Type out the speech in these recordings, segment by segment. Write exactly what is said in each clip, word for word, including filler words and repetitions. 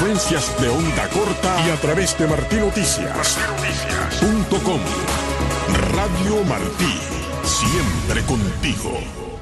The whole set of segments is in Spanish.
frecuencias de onda corta y a través de Martí Noticias punto com. Radio Martí, siempre contigo.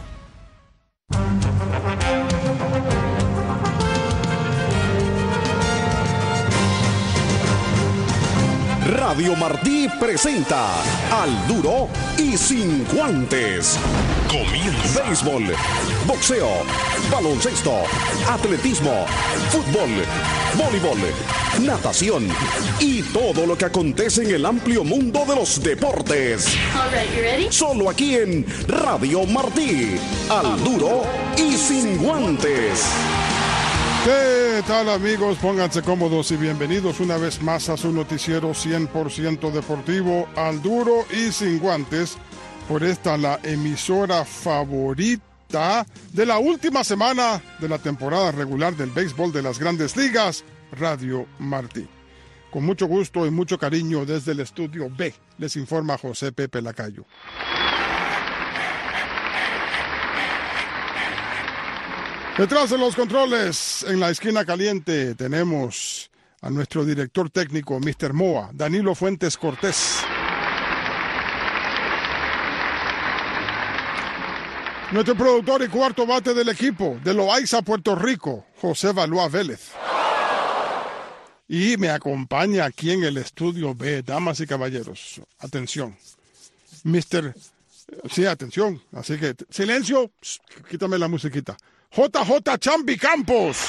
Radio Martí presenta Al Duro y Sin Guantes. Comienza. Béisbol, boxeo, baloncesto, atletismo, fútbol, voleibol, natación y todo lo que acontece en el amplio mundo de los deportes. All right, you ready? Solo aquí en Radio Martí. Al Duro y Sin Guantes. ¿Qué tal, amigos? Pónganse cómodos y bienvenidos una vez más a su noticiero cien por ciento deportivo, Al Duro y Sin Guantes, por esta la emisora favorita de la última semana de la temporada regular del béisbol de las Grandes Ligas, Radio Martí. Con mucho gusto y mucho cariño desde el estudio B, les informa José Pepe Lacayo. Detrás de los controles, en la esquina caliente, tenemos a nuestro director técnico, mister Moa, Danilo Fuentes Cortés. Nuestro productor y cuarto bate del equipo, de Loaiza, Puerto Rico, José Valois Vélez. Y me acompaña aquí en el estudio B, damas y caballeros, atención, mister Sí, atención, así que, silencio, quítame la musiquita. J J Chambi Campos.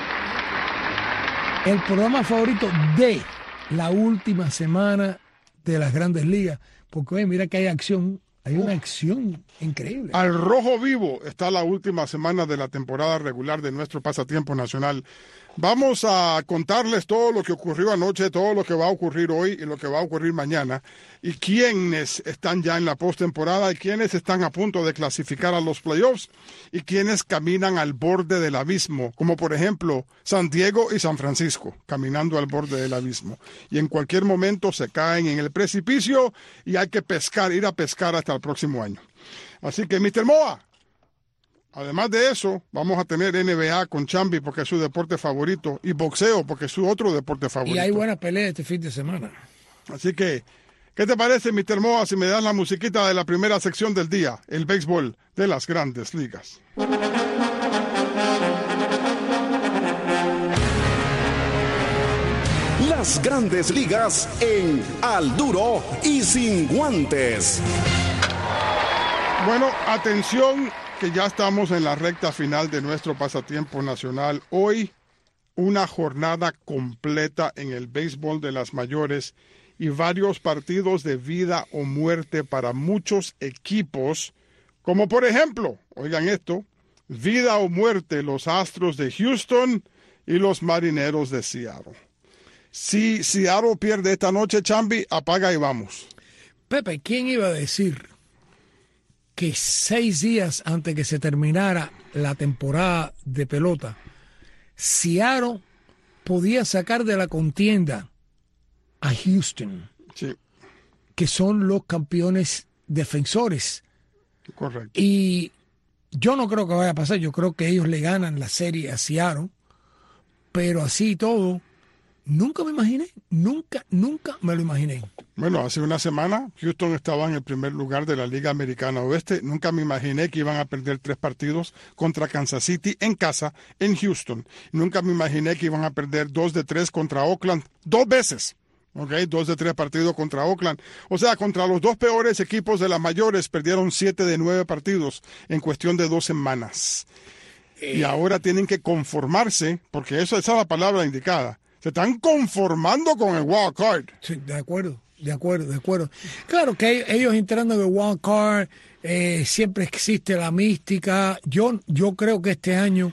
El programa favorito de la última semana de las Grandes Ligas. Porque, oye, mira que hay acción, hay una acción increíble. Al rojo vivo está la última semana de la temporada regular de nuestro pasatiempo nacional. Vamos a contarles todo lo que ocurrió anoche, todo lo que va a ocurrir hoy y lo que va a ocurrir mañana. Y quiénes están ya en la postemporada y quiénes están a punto de clasificar a los playoffs y quiénes caminan al borde del abismo, como por ejemplo San Diego y San Francisco, caminando al borde del abismo. Y en cualquier momento se caen en el precipicio y hay que pescar, ir a pescar hasta el próximo año. Así que, mister Moa, además de eso, vamos a tener N B A con Chambi porque es su deporte favorito y boxeo porque es su otro deporte favorito. Y hay buena pelea este fin de semana. Así que, ¿qué te parece, mister Moa, si me das la musiquita de la primera sección del día, el béisbol de las Grandes Ligas? Las Grandes Ligas en Al Duro y Sin Guantes. Bueno, atención, que ya estamos en la recta final de nuestro pasatiempo nacional. Hoy, una jornada completa en el béisbol de las mayores y varios partidos de vida o muerte para muchos equipos, como por ejemplo, oigan esto, vida o muerte los Astros de Houston y los Marineros de Seattle. Si Seattle pierde esta noche, Chambi, apaga y vamos. Pepe, ¿quién iba a decir que seis días antes que se terminara la temporada de pelota, Seattle podía sacar de la contienda a Houston, sí, que son los campeones defensores? Correcto. Y yo no creo que vaya a pasar, yo creo que ellos le ganan la serie a Seattle, pero así y todo, nunca me imaginé, nunca, nunca me lo imaginé. Bueno, hace una semana Houston estaba en el primer lugar de la Liga Americana Oeste. Nunca me imaginé que iban a perder tres partidos contra Kansas City en casa, en Houston. Nunca me imaginé que iban a perder dos de tres contra Oakland, dos veces. Ok, dos de tres partidos contra Oakland. O sea, contra los dos peores equipos de las mayores perdieron siete de nueve partidos en cuestión de dos semanas. Eh. Y ahora tienen que conformarse, porque eso, esa es la palabra indicada. Se están conformando con el wild card. Sí, de acuerdo, de acuerdo, de acuerdo. Claro que ellos entrando en el wild card, eh, siempre existe la mística. Yo, yo creo que este año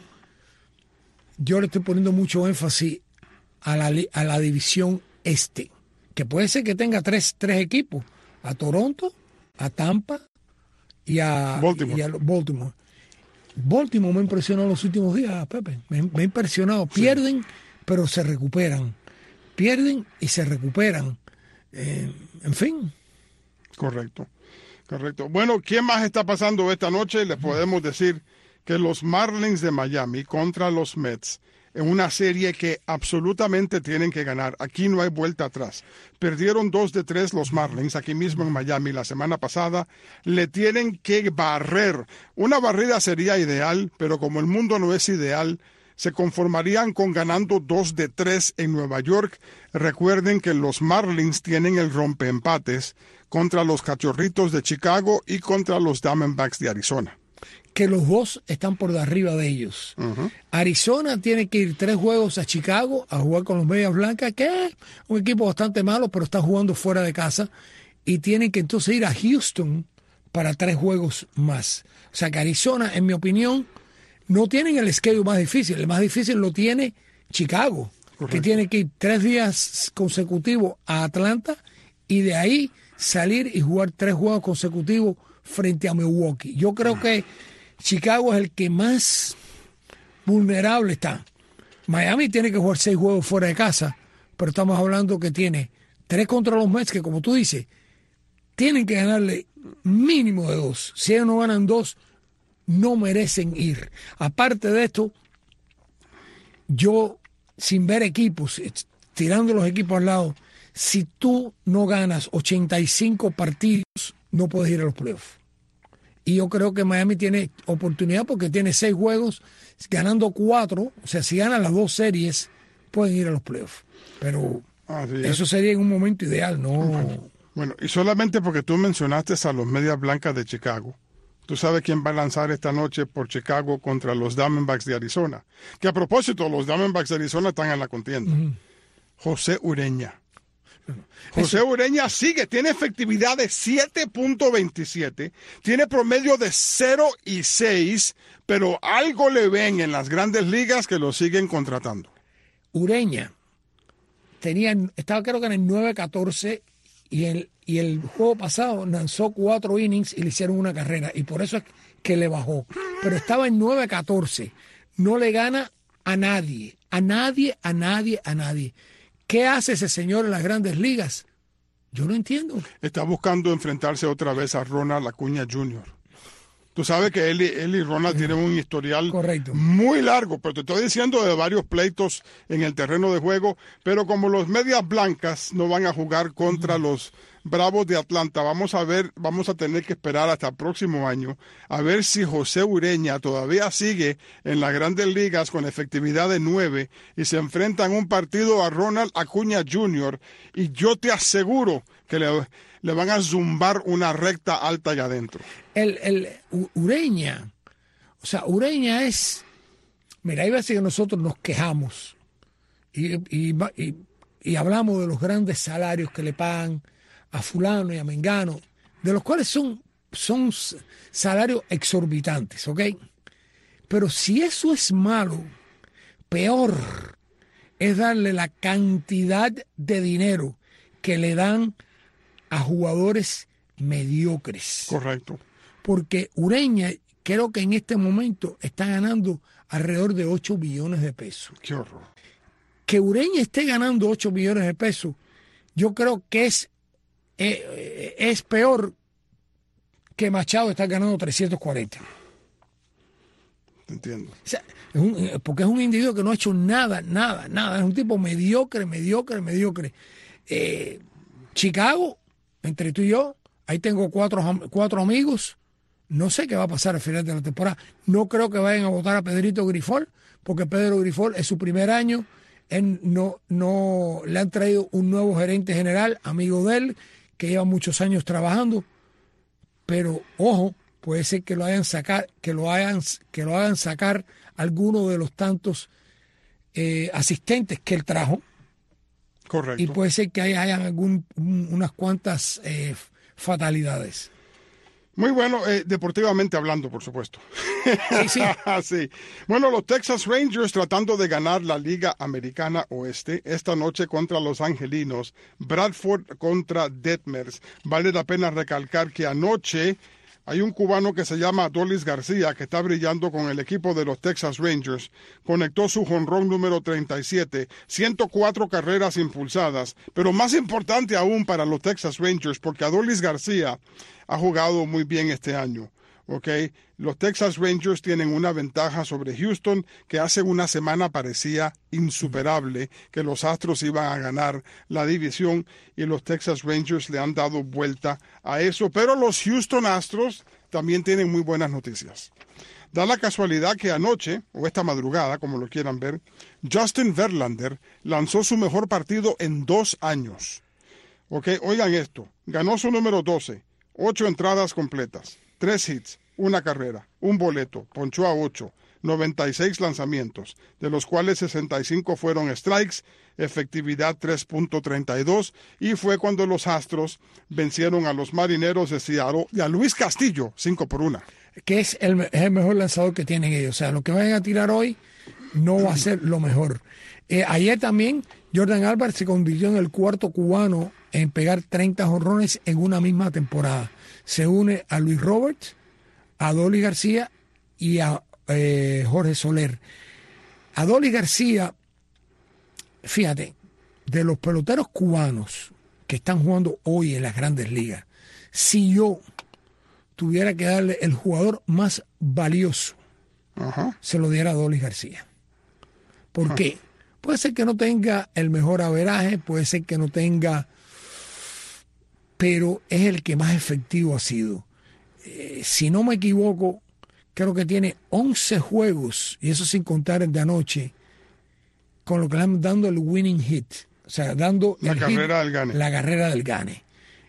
yo le estoy poniendo mucho énfasis a la, a la división este, que puede ser que tenga tres, tres equipos, a Toronto, a Tampa y a Baltimore. Y a Baltimore. Baltimore me impresionó los últimos días, Pepe, me, me ha impresionado. Pierden, sí, pero se recuperan. Pierden y se recuperan. Eh, en fin. Correcto, correcto. Bueno, ¿quién más está pasando esta noche? Le podemos decir que los Marlins de Miami contra los Mets en una serie que absolutamente tienen que ganar. Aquí no hay vuelta atrás. Perdieron dos de tres los Marlins aquí mismo en Miami la semana pasada. Le tienen que barrer. Una barrida sería ideal, pero como el mundo no es ideal, se conformarían con ganando dos de tres en Nueva York. Recuerden que los Marlins tienen el rompeempates contra los Cachorritos de Chicago y contra los Diamondbacks de Arizona. Que los dos están por arriba de ellos. Uh-huh. Arizona tiene que ir tres juegos a Chicago a jugar con los Medias Blancas, que es un equipo bastante malo, pero está jugando fuera de casa. Y tienen que entonces ir a Houston para tres juegos más. O sea que Arizona, en mi opinión, no tienen el schedule más difícil. El más difícil lo tiene Chicago, correcto, que tiene que ir tres días consecutivos a Atlanta y de ahí salir y jugar tres juegos consecutivos frente a Milwaukee. Yo creo que Chicago es el que más vulnerable está. Miami tiene que jugar seis juegos fuera de casa, pero estamos hablando que tiene tres contra los Mets, que como tú dices, tienen que ganarle mínimo de dos. Si ellos no ganan dos, no merecen ir. Aparte de esto, yo, sin ver equipos, tirando los equipos al lado, si tú no ganas ochenta y cinco partidos, no puedes ir a los playoffs. Y yo creo que Miami tiene oportunidad porque tiene seis juegos, ganando cuatro. O sea, si ganan las dos series, pueden ir a los playoffs. Pero eso sería en un momento ideal, ¿no? Bueno, y solamente porque tú mencionaste a los Medias Blancas de Chicago, tú sabes quién va a lanzar esta noche por Chicago contra los Diamondbacks de Arizona. Que a propósito, los Diamondbacks de Arizona están en la contienda. Uh-huh. José Ureña. José Ureña sigue, tiene efectividad de siete punto veintisiete, tiene promedio de cero y seis, pero algo le ven en las grandes ligas que lo siguen contratando. Ureña tenía, estaba creo que en el nueve catorce y el, y el juego pasado lanzó cuatro innings y le hicieron una carrera y por eso es que le bajó. Pero estaba en nueve catorce, no le gana a nadie, a nadie, a nadie, a nadie. ¿Qué hace ese señor en las grandes ligas? Yo no entiendo. Está buscando enfrentarse otra vez a Ronald Acuña junior Tú sabes que él y, él y Ronald sí. tienen un historial correcto, muy largo, pero te estoy diciendo de varios pleitos en el terreno de juego, pero como los Medias Blancas no van a jugar contra uh-huh. los Bravos de Atlanta, vamos a ver, vamos a tener que esperar hasta el próximo año a ver si José Ureña todavía sigue en las grandes ligas con efectividad de nueve y se enfrenta en un partido a Ronald Acuña junior y yo te aseguro que le, le van a zumbar una recta alta allá adentro. El, el Ureña, o sea, Ureña es, mira, hay veces que nosotros nos quejamos y, y, y, y hablamos de los grandes salarios que le pagan a fulano y a mengano, de los cuales son, son salarios exorbitantes, ¿ok? Pero si eso es malo, peor es darle la cantidad de dinero que le dan a jugadores mediocres. Correcto. Porque Ureña, creo que en este momento está ganando alrededor de ocho millones de pesos. Qué horror. Que Ureña esté ganando ocho millones de pesos, yo creo que es Eh, es peor que Machado está ganando trescientos cuarenta. Entiendo. O sea, es un, porque es un individuo que no ha hecho nada, nada, nada. Es un tipo mediocre, mediocre, mediocre. Eh, Chicago, entre tú y yo, ahí tengo cuatro, cuatro amigos. No sé qué va a pasar al final de la temporada. No creo que vayan a votar a Pedrito Grifol, porque Pedro Grifol es su primer año. Él no, no le han traído un nuevo gerente general, amigo de él, que lleva muchos años trabajando, pero ojo, puede ser que lo hayan sacar, que lo hagan, que lo hagan sacar alguno de los tantos eh, asistentes que él trajo. Correcto. Y puede ser que haya, hayan algún, un, unas cuantas eh, fatalidades. Muy bueno, eh, deportivamente hablando, por supuesto. Sí, sí. sí. Bueno, los Texas Rangers tratando de ganar la Liga Americana Oeste esta noche contra los Angelinos, Bradford contra Detmers. Vale la pena recalcar que anoche hay un cubano que se llama Adolis García que está brillando con el equipo de los Texas Rangers. Conectó su jonrón número treinta y siete, ciento cuatro carreras impulsadas, pero más importante aún para los Texas Rangers porque Adolis García ha jugado muy bien este año. Okay. Los Texas Rangers tienen una ventaja sobre Houston que hace una semana parecía insuperable, que los Astros iban a ganar la división y los Texas Rangers le han dado vuelta a eso. Pero los Houston Astros también tienen muy buenas noticias. Da la casualidad que anoche, o esta madrugada, como lo quieran ver, Justin Verlander lanzó su mejor partido en dos años. Okay. Oigan esto, ganó su número doce, ocho entradas completas. Tres hits, una carrera, un boleto, ponchó a ocho, noventa y seis lanzamientos, de los cuales sesenta y cinco fueron strikes, efectividad tres punto treinta y dos, y fue cuando los Astros vencieron a los Marineros de Seattle y a Luis Castillo, cinco por una. Que es el, es el mejor lanzador que tienen ellos. O sea, lo que vayan a tirar hoy no va a ser lo mejor. Eh, ayer también Jordan Álvarez se convirtió en el cuarto cubano en pegar treinta jonrones en una misma temporada. Se une a Luis Roberts, a Adolis García y a eh, Jorge Soler. Adolis García, fíjate, de los peloteros cubanos que están jugando hoy en las grandes ligas, si yo tuviera que darle el jugador más valioso, uh-huh. se lo diera a Adolis García. ¿Por uh-huh. qué? Puede ser que no tenga el mejor averaje, puede ser que no tenga... pero es el que más efectivo ha sido. Eh, si no me equivoco, creo que tiene once juegos, y eso sin contar el de anoche, con lo que le están dando el winning hit, o sea, dando la el carrera hit, del gane. La carrera del gane.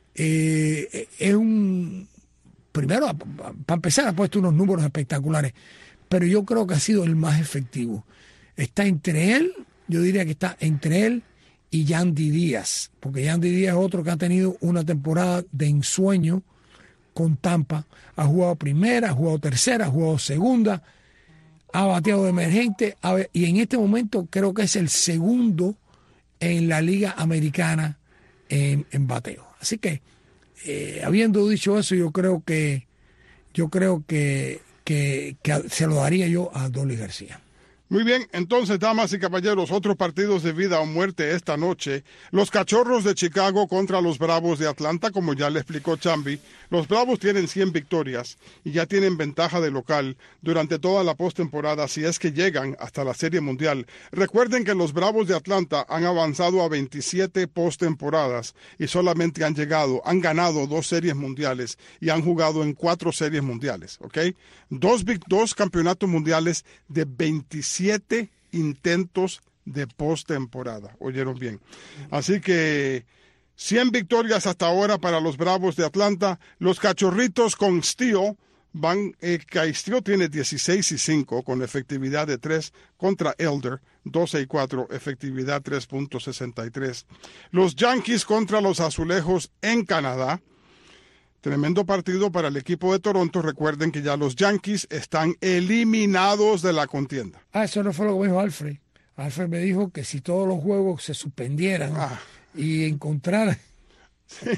Eh, es un... Primero, para empezar, ha puesto unos números espectaculares, pero yo creo que ha sido el más efectivo. Está entre él, yo diría que está entre él y Yandy Díaz, porque Yandy Díaz es otro que ha tenido una temporada de ensueño con Tampa. Ha jugado primera, ha jugado tercera, ha jugado segunda, ha bateado de emergente, y en este momento creo que es el segundo en la Liga Americana en, en bateo. Así que, eh, habiendo dicho eso, yo creo que yo creo que, que, que se lo daría yo a Adolis García. Muy bien, entonces, damas y caballeros, otros partidos de vida o muerte esta noche. Los Cachorros de Chicago contra los Bravos de Atlanta, como ya le explicó Chambi. Los Bravos tienen cien victorias y ya tienen ventaja de local durante toda la postemporada si es que llegan hasta la Serie Mundial. Recuerden que los Bravos de Atlanta han avanzado a veintisiete postemporadas y solamente han llegado, han ganado dos series mundiales y han jugado en cuatro series mundiales, ¿ok? Dos, dos campeonatos mundiales de veintisiete Siete intentos de postemporada. ¿Oyeron bien? Así que cien victorias hasta ahora para los Bravos de Atlanta. Los Cachorritos con Steele van, eh, Steele tiene dieciséis y cinco con efectividad de tres contra Elder, doce y cuatro, efectividad tres punto sesenta y tres. Los Yankees contra los Azulejos en Canadá. Tremendo partido para el equipo de Toronto. Recuerden que ya los Yankees están eliminados de la contienda. Ah, eso no fue lo que me dijo Alfred. Alfred me dijo que si todos los juegos se suspendieran ah. y encontraran... Sí.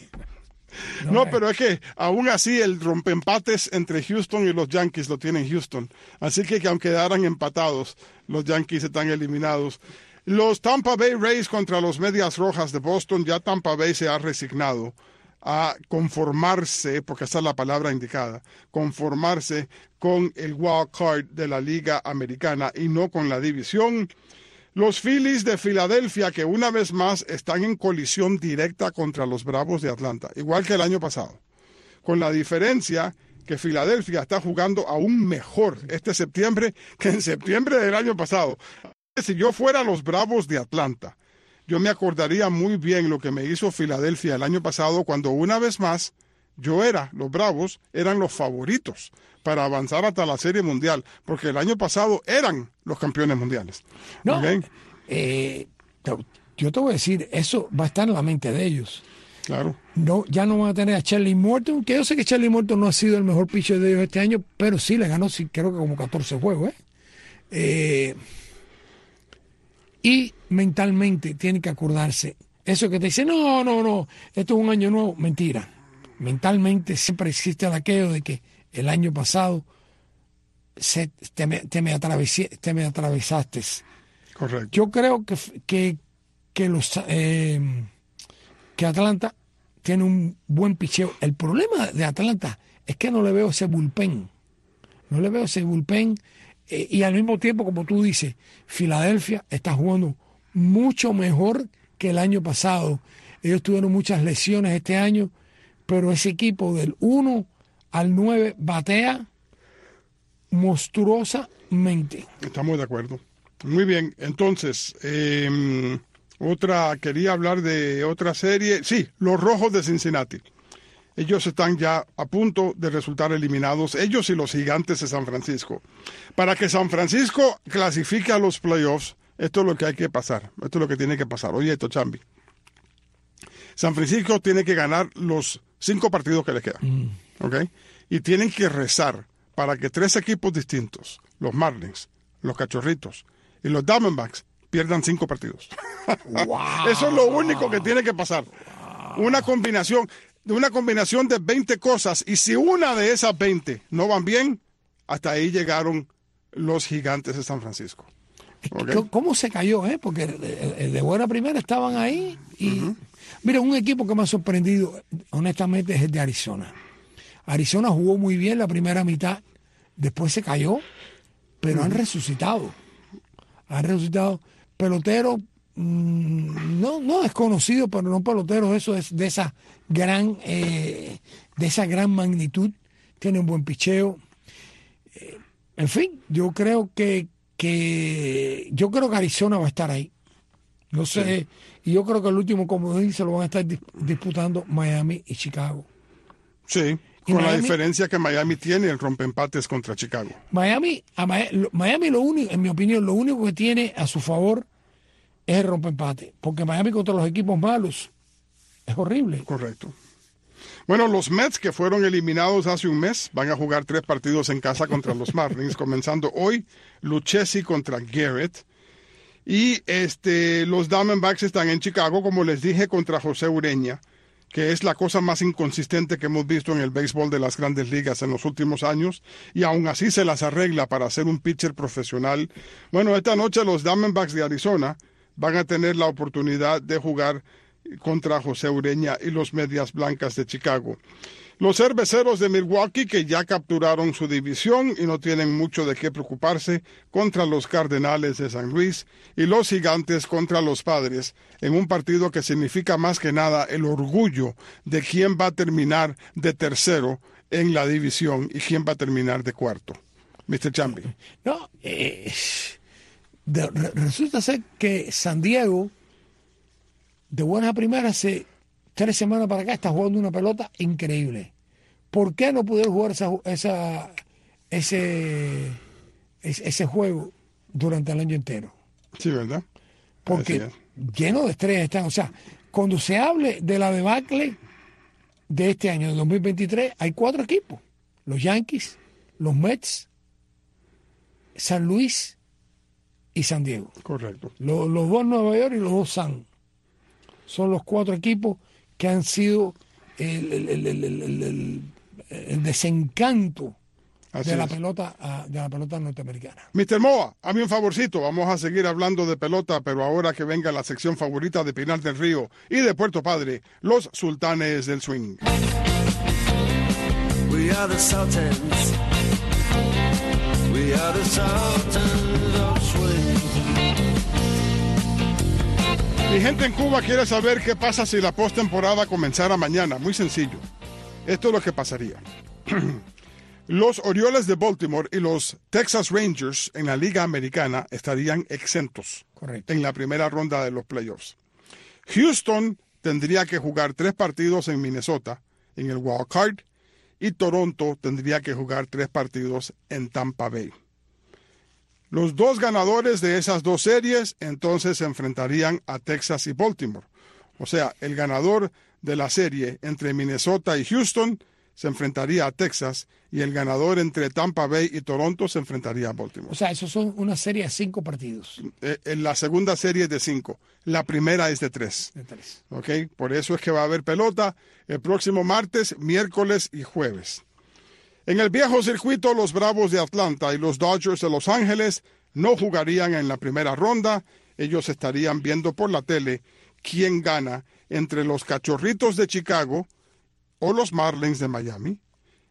No, no, pero es que aún así el rompeempates entre Houston y los Yankees lo tienen Houston. Así que, que aunque quedaran empatados, los Yankees están eliminados. Los Tampa Bay Rays contra los Medias Rojas de Boston. Ya Tampa Bay se ha resignado a conformarse, porque esa es la palabra indicada, conformarse con el wild card de la Liga Americana y no con la división. Los Phillies de Filadelfia, que una vez más están en colisión directa contra los Bravos de Atlanta, igual que el año pasado, con la diferencia que Filadelfia está jugando aún mejor este septiembre que en septiembre del año pasado. Si yo fuera los Bravos de Atlanta, yo me acordaría muy bien lo que me hizo Filadelfia el año pasado, cuando una vez más yo era, los Bravos eran los favoritos para avanzar hasta la Serie Mundial, porque el año pasado eran los campeones mundiales. No, ¿okay? eh, yo te voy a decir, eso va a estar en la mente de ellos. Claro. No, ya no van a tener a Charlie Morton, que yo sé que Charlie Morton no ha sido el mejor pitcher de ellos este año, pero sí le ganó, sí, creo que como catorce juegos. ¿eh? Eh, y mentalmente tienen que acordarse. Eso que te dice, no, no, no, esto es un año nuevo, mentira. Mentalmente siempre existe el aquello de que el año pasado se, te, me, te, me atravesé, te me atravesaste. Correcto. Yo creo que, que, que, los, eh, que Atlanta tiene un buen picheo. El problema de Atlanta es que no le veo ese bullpen. No le veo ese bullpen. Eh, y al mismo tiempo, como tú dices, Filadelfia está jugando mucho mejor que el año pasado. Ellos tuvieron muchas lesiones este año, pero ese equipo del uno al nueve batea monstruosamente. Estamos de acuerdo. Muy bien, entonces, eh, otra, quería hablar de otra serie. Sí, los Rojos de Cincinnati. Ellos están ya a punto de resultar eliminados, ellos y los Gigantes de San Francisco. Para que San Francisco clasifique a los playoffs, esto es lo que hay que pasar, esto es lo que tiene que pasar. Oye, esto, Chambi. San Francisco tiene que ganar los cinco partidos que le quedan, mm. ¿ok? Y tienen que rezar para que tres equipos distintos, los Marlins, los Cachorritos y los Diamondbacks, pierdan cinco partidos. Wow. Eso es lo único que tiene que pasar. Una combinación... de una combinación de veinte cosas, y si una de esas veinte no van bien, hasta ahí llegaron los Gigantes de San Francisco. ¿Okay? ¿Cómo se cayó? Eh? Porque de buena primera estaban ahí. Y uh-huh. Mira, un equipo que me ha sorprendido, honestamente, es el de Arizona. Arizona jugó muy bien la primera mitad, después se cayó, pero uh-huh. han resucitado. Han resucitado. Pelotero, no, no desconocido, pero no pelotero, eso es de esa gran, eh, de esa gran magnitud. Tiene un buen picheo. Eh, en fin, yo creo que, que yo creo que Arizona va a estar ahí. No sé, sí. Y yo creo que el último comodín se lo van a estar disputando Miami y Chicago. Sí, con Miami, la diferencia que Miami tiene el rompeempates contra Chicago. Miami, a Miami, Miami lo único, en mi opinión, lo único que tiene a su favor es el rompeempate, porque Miami contra los equipos malos es horrible. Correcto. Bueno, los Mets, que fueron eliminados hace un mes, van a jugar tres partidos en casa contra los Marlins, comenzando hoy, Lucchesi contra Garrett. Y este, los Diamondbacks están en Chicago, como les dije, contra José Ureña, que es la cosa más inconsistente que hemos visto en el béisbol de las grandes ligas en los últimos años, y aún así se las arregla para ser un pitcher profesional. Bueno, esta noche los Diamondbacks de Arizona van a tener la oportunidad de jugar contra José Ureña y los Medias Blancas de Chicago. Los Cerveceros de Milwaukee, que ya capturaron su división y no tienen mucho de qué preocuparse, contra los Cardenales de San Luis, y los Gigantes contra los Padres, en un partido que significa más que nada el orgullo de quién va a terminar de tercero en la división y quién va a terminar de cuarto. mister Chambi. No, eh, de, resulta ser que San Diego, de buenas a primeras, hace tres semanas para acá, está jugando una pelota increíble. ¿Por qué no pudieron jugar esa, esa, ese, ese juego durante el año entero? Sí, ¿verdad? Porque lleno de estrellas están. O sea, cuando se hable de la debacle de este año, de dos mil veintitrés, hay cuatro equipos. Los Yankees, los Mets, San Luis y San Diego. Correcto. Los, los dos Nueva York y los dos San. Son los cuatro equipos que han sido el, el, el, el, el, el, el desencanto de la, pelota, de la pelota norteamericana. mister Moa, a mí un favorcito, vamos a seguir hablando de pelota, pero ahora que venga la sección favorita de Pinar del Río y de Puerto Padre, los Sultanes del Swing. We are the Sultans. We are the Sultans of Swing. Mi gente en Cuba quiere saber qué pasa si la postemporada comenzara mañana. Muy sencillo. Esto es lo que pasaría. Los Orioles de Baltimore y los Texas Rangers en la Liga Americana estarían exentos. Correcto. En la primera ronda de los playoffs. Houston tendría que jugar tres partidos en Minnesota, en el Wild Card, y Toronto tendría que jugar tres partidos en Tampa Bay. Los dos ganadores de esas dos series entonces se enfrentarían a Texas y Baltimore. O sea, el ganador de la serie entre Minnesota y Houston se enfrentaría a Texas y el ganador entre Tampa Bay y Toronto se enfrentaría a Baltimore. O sea, eso son una serie de cinco partidos. Eh, en la segunda serie es de cinco. La primera es de tres. De tres. ¿Okay? Por eso es que va a haber pelota el próximo martes, miércoles y jueves. En el viejo circuito, los Bravos de Atlanta y los Dodgers de Los Ángeles no jugarían en la primera ronda. Ellos estarían viendo por la tele quién gana entre los Cachorritos de Chicago o los Marlins de Miami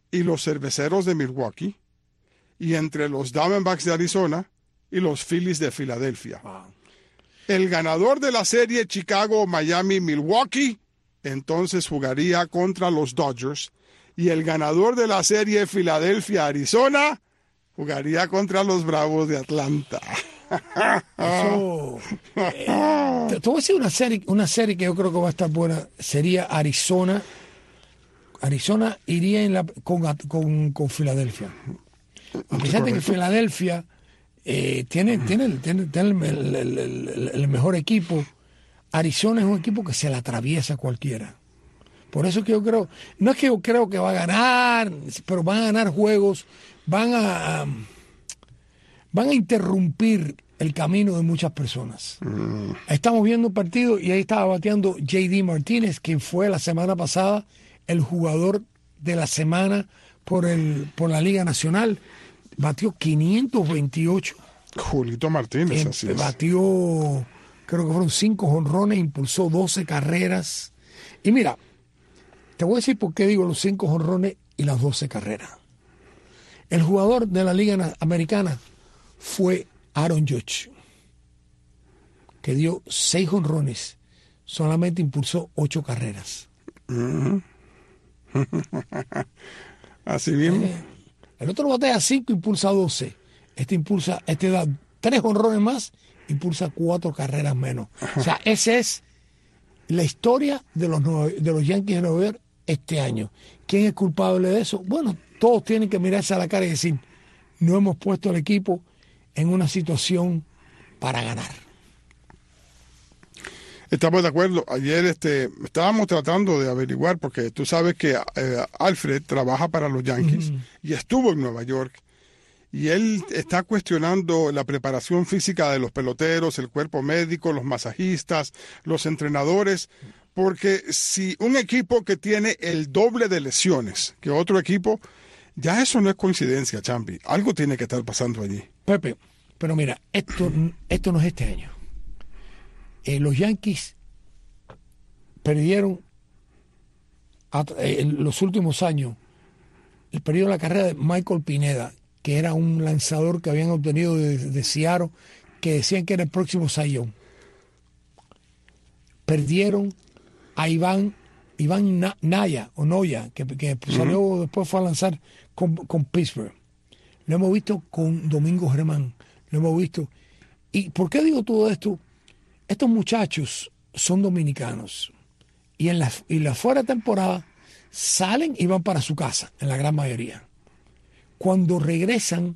y los Cerveceros de Milwaukee, y entre los Diamondbacks de Arizona y los Phillies de Filadelfia. Wow. El ganador de la serie Chicago-Miami-Milwaukee entonces jugaría contra los Dodgers, y el ganador de la serie Filadelfia-Arizona jugaría contra los Bravos de Atlanta. Eso, eh, te, te voy a decir una serie, una serie que yo creo que va a estar buena. Sería Arizona. Arizona iría en la, con, con, con Filadelfia. Fíjate que Filadelfia eh, tiene, tiene, tiene, tiene el, el, el, el mejor equipo. Arizona es un equipo que se le atraviesa a cualquiera. Por eso que yo creo, no es que yo creo que va a ganar, pero van a ganar juegos, van a, van a interrumpir el camino de muchas personas. Mm. Estamos viendo un partido y ahí estaba bateando J D Martínez, quien fue la semana pasada el jugador de la semana por el por la Liga Nacional. Batió quinientos veintiocho. Julito Martínez, así es. Batió, creo que fueron cinco jonrones, impulsó doce carreras. Y mira, te voy a decir por qué digo los cinco jonrones y las doce carreras. El jugador de la Liga Americana fue Aaron Judge, que dio seis jonrones, solamente impulsó ocho carreras. Uh-huh. Así mismo. Eh, el otro batea cinco, impulsa doce. Este impulsa, este da tres jonrones más, impulsa cuatro carreras menos. Uh-huh. O sea, esa es la historia de los, de los Yankees de Nueva York este año. ¿Quién es culpable de eso? Bueno, todos tienen que mirarse a la cara y decir, no hemos puesto al equipo en una situación para ganar. Estamos de acuerdo. Ayer este, estábamos tratando de averiguar, porque tú sabes que eh, Alfred trabaja para los Yankees uh-huh. y estuvo en Nueva York. Y él está cuestionando la preparación física de los peloteros, el cuerpo médico, los masajistas, los entrenadores, porque si un equipo que tiene el doble de lesiones que otro equipo, ya eso no es coincidencia, Champi. Algo tiene que estar pasando allí. Pepe, pero mira, esto, esto no es este año. Eh, los Yankees perdieron a, eh, en los últimos años, perdieron la carrera de Michael Pineda, que era un lanzador que habían obtenido de, de Seattle, que decían que era el próximo Cy Young. Perdieron a Iván, Iván Na, Naya, o Noya, que, que salió, uh-huh. después fue a lanzar con, con Pittsburgh. Lo hemos visto con Domingo Germán, lo hemos visto. ¿Y por qué digo todo esto? Estos muchachos son dominicanos y en la, y la fuera temporada salen y van para su casa, en la gran mayoría. Cuando regresan,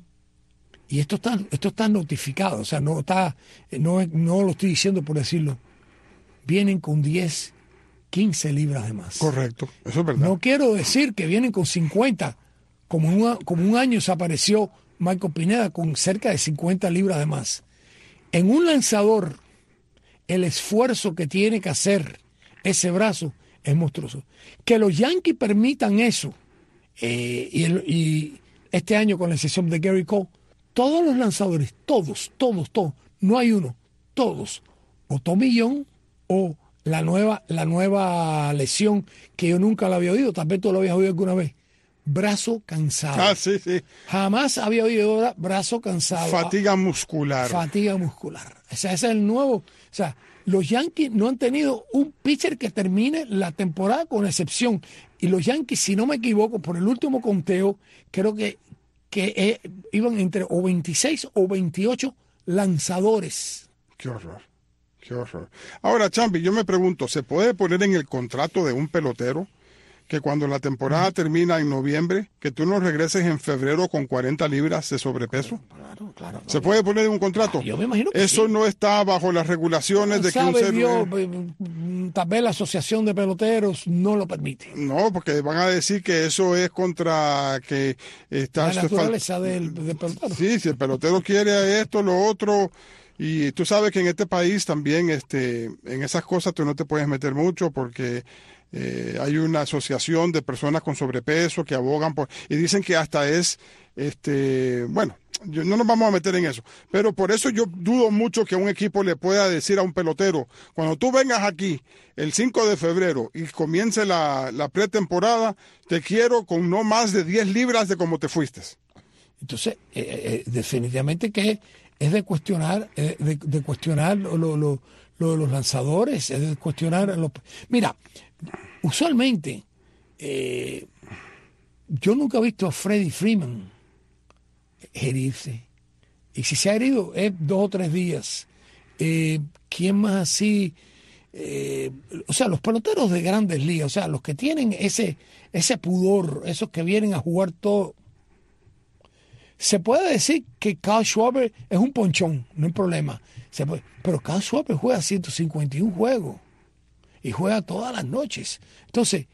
y esto está, esto está notificado, o sea, no, está, no, no lo estoy diciendo por decirlo, vienen con diez, quince libras de más. Correcto, eso es verdad. No quiero decir que vienen con cincuenta, como un, como un año se apareció Michael Pineda con cerca de cincuenta libras de más. En un lanzador, el esfuerzo que tiene que hacer ese brazo es monstruoso. Que los Yankees permitan eso, eh, y, el, y este año con la excepción de Gary Cole, todos los lanzadores, todos, todos, todos, no hay uno, todos, o Tommy John o la nueva, la nueva lesión que yo nunca la había oído, tal vez tú lo habías oído alguna vez, brazo cansado. Ah, sí, sí. Jamás había oído brazo cansado. Fatiga muscular. Fatiga muscular. O sea, ese es el nuevo. O sea, los Yankees no han tenido un pitcher que termine la temporada con excepción. Y los Yankees, si no me equivoco, por el último conteo, creo que, que eh, iban entre o veintiséis o veintiocho lanzadores. Qué horror. Qué horror. Ahora, Champi, yo me pregunto, ¿se puede poner en el contrato de un pelotero que cuando la temporada termina en noviembre, que tú no regreses en febrero con cuarenta libras de sobrepeso? Claro, claro. ¿Se puede poner en un contrato? Yo me imagino que Eso sí. no está bajo las regulaciones de que un ¿Sabe ser... Dios, tal vez la Asociación de Peloteros no lo permite. No, porque van a decir que eso es contra que está... La naturaleza del, del pelotero. Sí, si el pelotero quiere esto, lo otro... Y tú sabes que en este país también, este, en esas cosas tú no te puedes meter mucho porque eh, hay una asociación de personas con sobrepeso que abogan por, y dicen que hasta es, este, bueno, yo, no nos vamos a meter en eso. Pero por eso yo dudo mucho que un equipo le pueda decir a un pelotero, cuando tú vengas aquí el cinco de febrero y comience la, la pretemporada, te quiero con no más de diez libras de como te fuiste. Entonces, eh, eh, definitivamente que es de cuestionar, eh, de, de cuestionar lo, lo, lo, lo de los lanzadores, es de cuestionar los... Mira, usualmente eh, yo nunca he visto a Freddie Freeman herirse. Y si se ha herido es dos o tres días. Eh, ¿Quién más así? Eh, o sea, los peloteros de grandes ligas, o sea, los que tienen ese, ese pudor, esos que vienen a jugar todo. Se puede decir que Kyle Schwarber es un ponchón, no hay problema. Se puede, pero Kyle Schwarber juega ciento cincuenta y uno juegos y juega todas las noches. Entonces,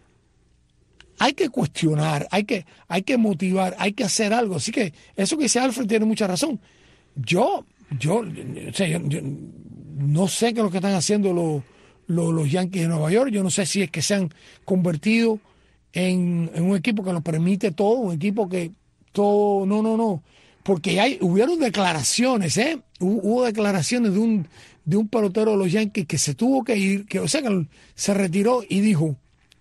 hay que cuestionar, hay que, hay que motivar, hay que hacer algo. Así que eso que dice Alfred tiene mucha razón. Yo, yo, o sea, yo, yo no sé qué es lo que están haciendo los, los, los Yankees de Nueva York. Yo no sé si es que se han convertido en, en un equipo que lo permite todo, un equipo que todo, no, no, no. Porque hay, hubieron declaraciones, ¿eh? Hubo, hubo declaraciones de un, de un pelotero de los Yankees que se tuvo que ir, que, o sea, que se retiró y dijo: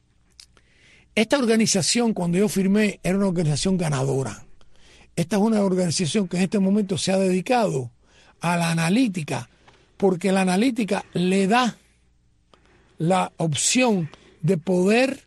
esta organización, cuando yo firmé, era una organización ganadora. Esta es una organización que en este momento se ha dedicado a la analítica, porque la analítica le da la opción de poder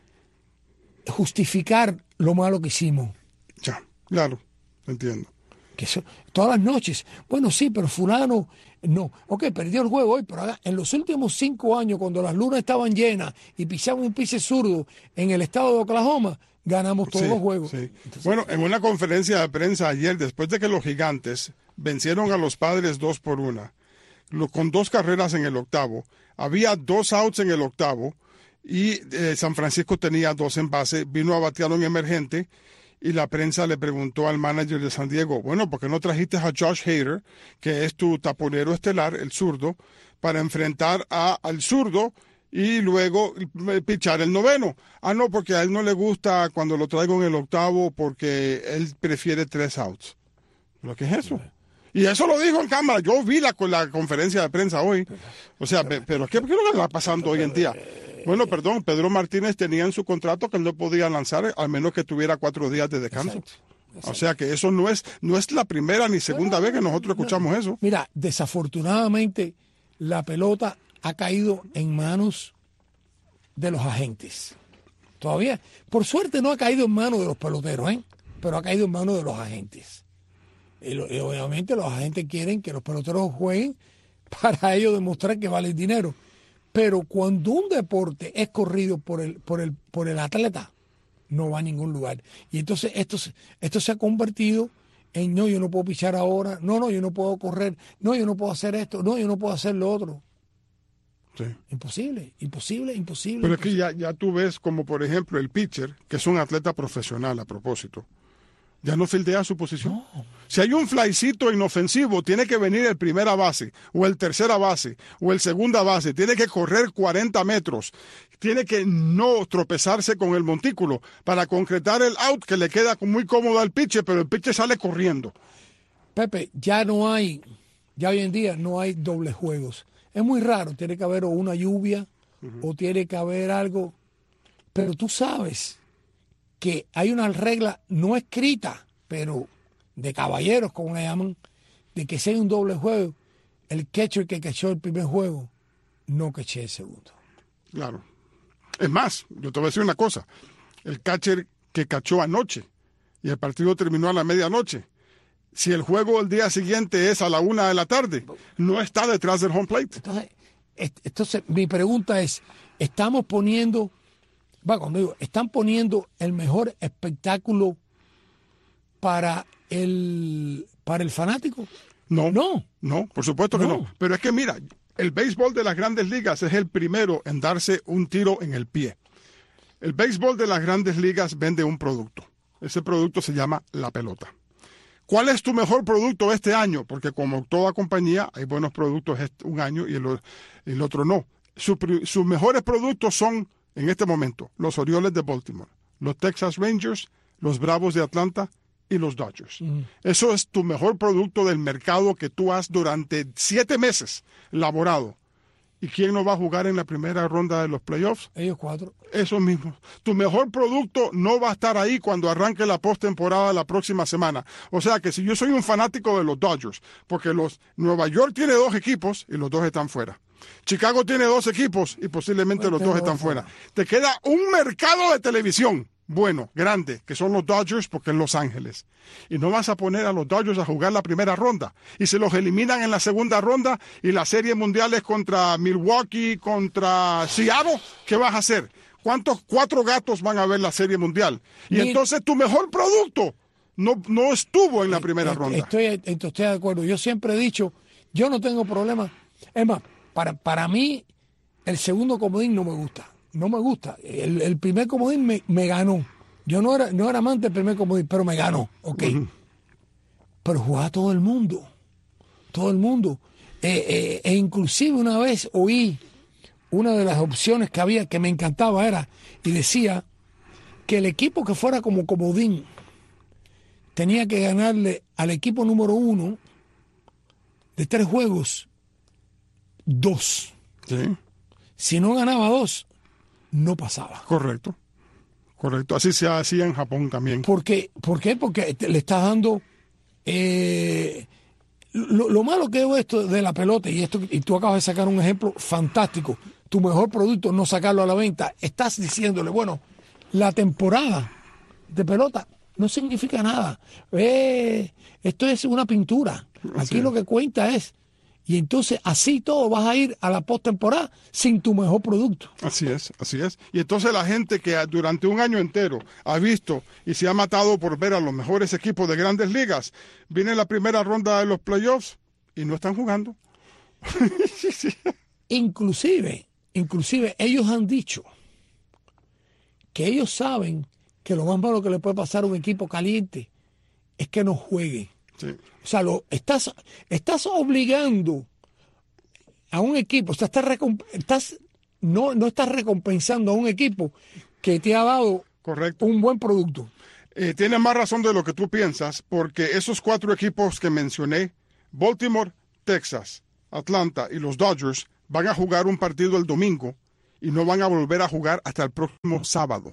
justificar lo malo que hicimos. Ya, claro, entiendo. Que eso, todas las noches. Bueno, sí, pero fulano, no. Ok, perdió el juego hoy, pero en los últimos cinco años, cuando las lunas estaban llenas y pisamos un piche zurdo en el estado de Oklahoma, ganamos todos sí, los juegos. Sí. Entonces, bueno, en una conferencia de prensa ayer, después de que los Gigantes vencieron a los Padres dos por una, lo, con dos carreras en el octavo, había dos outs en el octavo y eh, San Francisco tenía dos en base, vino a batear un emergente. Y la prensa le preguntó al manager de San Diego, bueno, ¿por qué no trajiste a Josh Hader, que es tu taponero estelar, el zurdo, para enfrentar a, al zurdo y luego pichar el noveno? Ah, no, porque a él no le gusta cuando lo traigo en el octavo porque él prefiere tres outs. ¿Pero qué es eso? Y eso lo dijo en cámara. Yo vi la, la conferencia de prensa hoy. O sea, pero ¿qué, qué es lo que está pasando hoy en día? Bueno, perdón, Pedro Martínez tenía en su contrato que él no podía lanzar al menos que tuviera cuatro días de descanso. Exacto, exacto. O sea que eso no es no es la primera ni segunda bueno, vez que nosotros escuchamos no. eso. Mira, desafortunadamente la pelota ha caído en manos de los agentes. Todavía, por suerte no ha caído en manos de los peloteros, ¿eh? Pero ha caído en manos de los agentes. Y, lo, y obviamente los agentes quieren que los peloteros jueguen para ellos demostrar que vale el dinero. Pero cuando un deporte es corrido por el, por el, por el atleta, no va a ningún lugar. Y entonces esto, esto se ha convertido en no, yo no puedo pichar ahora, no, no, yo no puedo correr, no, yo no puedo hacer esto, no, yo no puedo hacer lo otro. Sí. Imposible, imposible, imposible. Pero imposible. es que ya, ya tú ves como, por ejemplo, el pitcher, que es un atleta profesional a propósito, ya no fildea su posición. No. Si hay un flycito inofensivo, tiene que venir el primera base, o el tercera base, o el segunda base, tiene que correr cuarenta metros, tiene que no tropezarse con el montículo para concretar el out que le queda muy cómodo al pitcher, pero el pitcher sale corriendo. Pepe, ya no hay, ya hoy en día no hay dobles juegos. Es muy raro, tiene que haber o una lluvia, uh-huh. o tiene que haber algo, pero tú sabes que hay una regla no escrita, pero de caballeros, como le llaman, de que si hay un doble juego, el catcher que cachó el primer juego, no caché el segundo. Claro. Es más, yo te voy a decir una cosa, el catcher que cachó anoche y el partido terminó a la medianoche, si el juego el día siguiente es a la una de la tarde, no está detrás del home plate. Entonces, entonces mi pregunta es, ¿estamos poniendo... Va, cuando digo, ¿están poniendo el mejor espectáculo para el para el fanático? No, no, no, por supuesto que no. no. Pero es que mira, el béisbol de las grandes ligas es el primero en darse un tiro en el pie. El béisbol de las grandes ligas vende un producto. Ese producto se llama la pelota. ¿Cuál es tu mejor producto este año? Porque como toda compañía, hay buenos productos un año y el, el otro no. Su, sus mejores productos son... en este momento, los Orioles de Baltimore, los Texas Rangers, los Bravos de Atlanta y los Dodgers. Mm. Eso es tu mejor producto del mercado que tú has durante siete meses laborado. ¿Y quién no va a jugar en la primera ronda de los playoffs? Ellos cuatro. Eso mismo. Tu mejor producto no va a estar ahí cuando arranque la postemporada la próxima semana. O sea que si yo soy un fanático de los Dodgers, porque los Nueva York tiene dos equipos y los dos están fuera. Chicago tiene dos equipos y posiblemente los dos están fuera. Te queda un mercado de televisión bueno, grande, que son los Dodgers porque es Los Ángeles. Y no vas a poner a los Dodgers a jugar la primera ronda. Y se los eliminan en la segunda ronda y la serie mundial es contra Milwaukee, contra Seattle. ¿Qué vas a hacer? ¿Cuántos cuatro gatos van a ver la serie mundial? Y Mil... entonces tu mejor producto no, no estuvo en la primera estoy, ronda. Estoy, estoy de acuerdo. Yo siempre he dicho, yo no tengo problema. Es más, para, para mí el segundo comodín no me gusta. No me gusta. El, el primer comodín me, me ganó. Yo no era, no era amante del primer comodín, pero me ganó. Ok. Uh-huh. Pero jugaba todo el mundo. Todo el mundo. Eh, eh, e inclusive una vez oí una de las opciones que había que me encantaba era, y decía que el equipo que fuera como comodín tenía que ganarle al equipo número uno de tres juegos, dos. Sí. Si no ganaba dos, no pasaba. Correcto, correcto. Así se hacía en Japón también. ¿Por qué? ¿Por qué? Porque le estás dando... Eh, lo, lo malo que es esto de la pelota, y esto y tú acabas de sacar un ejemplo fantástico, tu mejor producto no sacarlo a la venta, estás diciéndole, bueno, la temporada de pelota no significa nada. Eh, esto es una pintura. Aquí sí. Lo que cuenta es... Y entonces así todo vas a ir a la postemporada sin tu mejor producto. Así es, así es. Y entonces la gente que durante un año entero ha visto y se ha matado por ver a los mejores equipos de grandes ligas, viene la primera ronda de los playoffs y no están jugando. sí. Inclusive, inclusive ellos han dicho que ellos saben que lo más malo que le puede pasar a un equipo caliente es que no juegue. Sí. O sea, lo, estás, estás obligando a un equipo, o sea, estás, recomp- estás no, no estás recompensando a un equipo que te ha dado Correcto. Un buen producto. Eh, tienes más razón de lo que tú piensas, porque esos cuatro equipos que mencioné, Baltimore, Texas, Atlanta y los Dodgers, van a jugar un partido el domingo y no van a volver a jugar hasta el próximo sábado.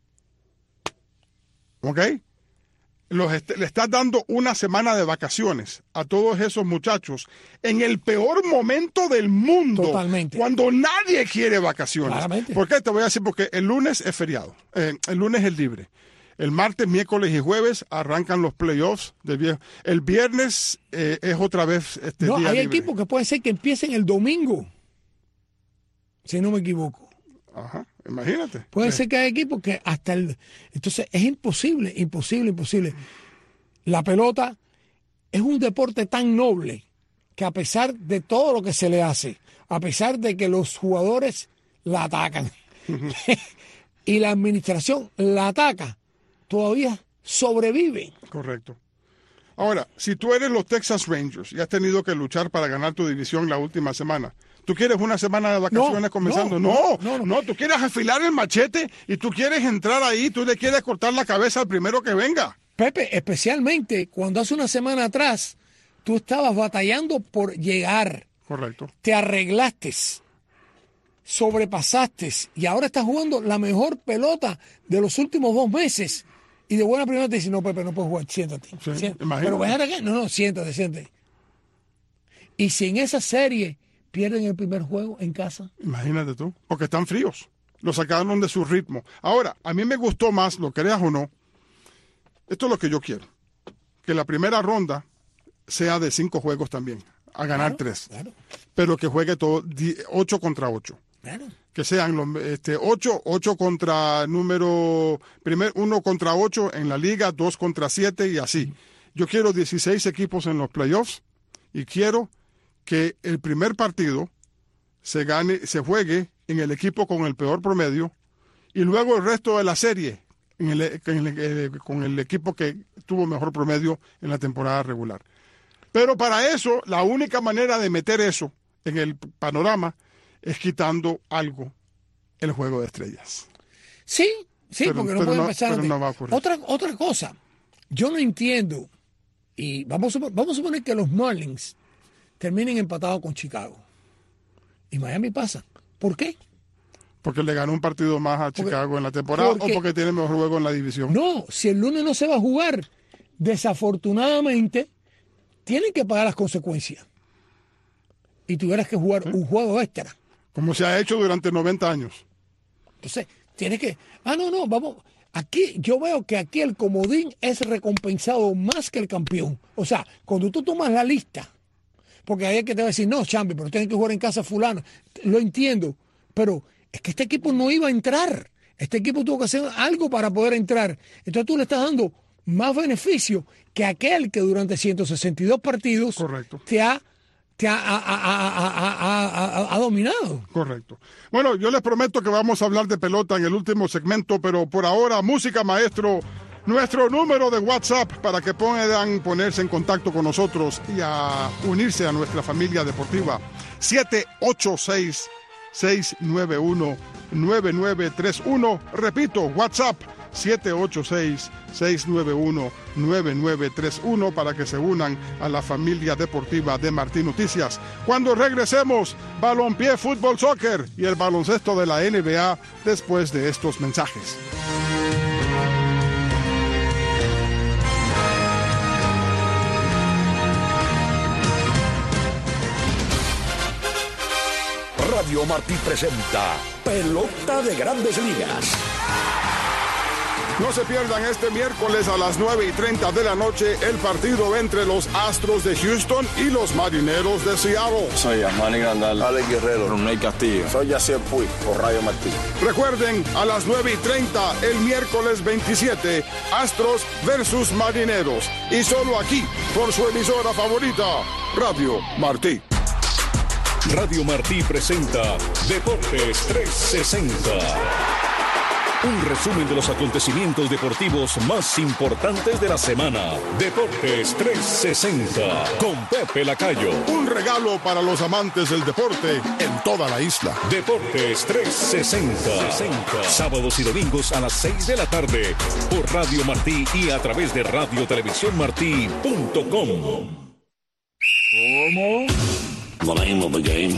¿Ok? Los est- le estás dando una semana de vacaciones a todos esos muchachos en el peor momento del mundo. Totalmente. Cuando nadie quiere vacaciones. Claramente. ¿Por qué? Te voy a decir, porque el lunes es feriado. Eh, el lunes es libre. El martes, miércoles y jueves arrancan los playoffs del viejo. El viernes eh, es otra vez este no, día hay libre. equipos que puede ser que empiecen el domingo, si no me equivoco. Ajá, imagínate. Puede sí. ser que hay equipos que hasta el... Entonces es imposible, imposible, imposible. La pelota es un deporte tan noble que a pesar de todo lo que se le hace, a pesar de que los jugadores la atacan y la administración la ataca, todavía sobrevive. Correcto. Ahora, si tú eres los Texas Rangers y has tenido que luchar para ganar tu división la última semana, ¿tú quieres una semana de vacaciones no, comenzando? No no, no, no, no, tú quieres afilar el machete y tú quieres entrar ahí, tú le quieres cortar la cabeza al primero que venga. Pepe, especialmente cuando hace una semana atrás tú estabas batallando por llegar. Correcto. Te arreglaste, sobrepasaste y ahora estás jugando la mejor pelota de los últimos dos meses. Y de buena primera te dicen, no, Pepe, no puedes jugar, siéntate. Sí, siéntate. Pero véate acá, no, no, siéntate, siéntate. Y si en esa serie pierden el primer juego en casa. Imagínate tú, porque están fríos. Lo sacaron de su ritmo. Ahora, a mí me gustó más, lo creas o no, esto es lo que yo quiero, que la primera ronda sea de cinco juegos también, a ganar claro, tres. Claro. Pero que juegue todo, ocho contra ocho. Claro. Que sean los este, ocho, ocho contra número, primer, uno contra ocho en la liga, dos contra siete y así. Yo quiero dieciséis equipos en los playoffs y quiero que el primer partido se gane, se juegue en el equipo con el peor promedio y luego el resto de la serie en el, en el, eh, con el equipo que tuvo mejor promedio en la temporada regular. Pero para eso, la única manera de meter eso en el panorama es quitando algo el juego de estrellas. Sí, sí, pero, porque no pero puede no, empezar. Pero no va a ocurrir. Otra, otra cosa, yo no entiendo, y vamos a, vamos a suponer que los Marlins terminen empatados con Chicago. Y Miami pasa. ¿Por qué? Porque le ganó un partido más a Chicago porque, en la temporada porque, o porque tiene mejor juego en la división. No, si el lunes no se va a jugar, desafortunadamente, tienen que pagar las consecuencias. Y tuvieras que jugar ¿Sí? un juego extra. Como se ha hecho durante noventa años. Entonces, tienes que... Ah, no, no, vamos... Aquí, yo veo que aquí el comodín es recompensado más que el campeón. O sea, cuando tú tomas la lista, porque hay que te va a decir, no, Champi, pero tienen que jugar en casa fulano. Lo entiendo, pero es que este equipo no iba a entrar. Este equipo tuvo que hacer algo para poder entrar. Entonces tú le estás dando más beneficio que aquel que durante ciento sesenta y dos partidos Correcto. te ha... te ha, ha, ha, ha, ha, ha dominado. Correcto. Bueno, yo les prometo que vamos a hablar de pelota en el último segmento, pero por ahora, música, maestro, nuestro número de WhatsApp para que puedan ponerse en contacto con nosotros y a unirse a nuestra familia deportiva. siete ocho seis, seis nueve uno, nueve nueve tres uno. Repito, WhatsApp siete ocho seis, seis nueve uno, nueve nueve tres uno para que se unan a la familia deportiva de Martín Noticias. Cuando regresemos, balompié, fútbol, soccer y el baloncesto de la N B A después de estos mensajes. Radio Martí presenta Pelota de Grandes Ligas. No se pierdan este miércoles a las nueve y treinta de la noche el partido entre los Astros de Houston y los Marineros de Seattle. Soy Yasmani Grandal, Alex Guerrero, Ronald Castillo. Soy Yacier Puig, por Radio Martí. Recuerden, a las nueve y treinta el miércoles veintisiete, Astros versus Marineros. Y solo aquí, por su emisora favorita, Radio Martí. Radio Martí presenta Deportes trescientos sesenta. Un resumen de los acontecimientos deportivos más importantes de la semana. Deportes trescientos sesenta con Pepe Lacayo. Un regalo para los amantes del deporte en toda la isla. Deportes trescientos sesenta. Sábados y domingos a las seis de la tarde por Radio Martí y a través de radio televisión martí punto com. ¿Cómo? The name of the game.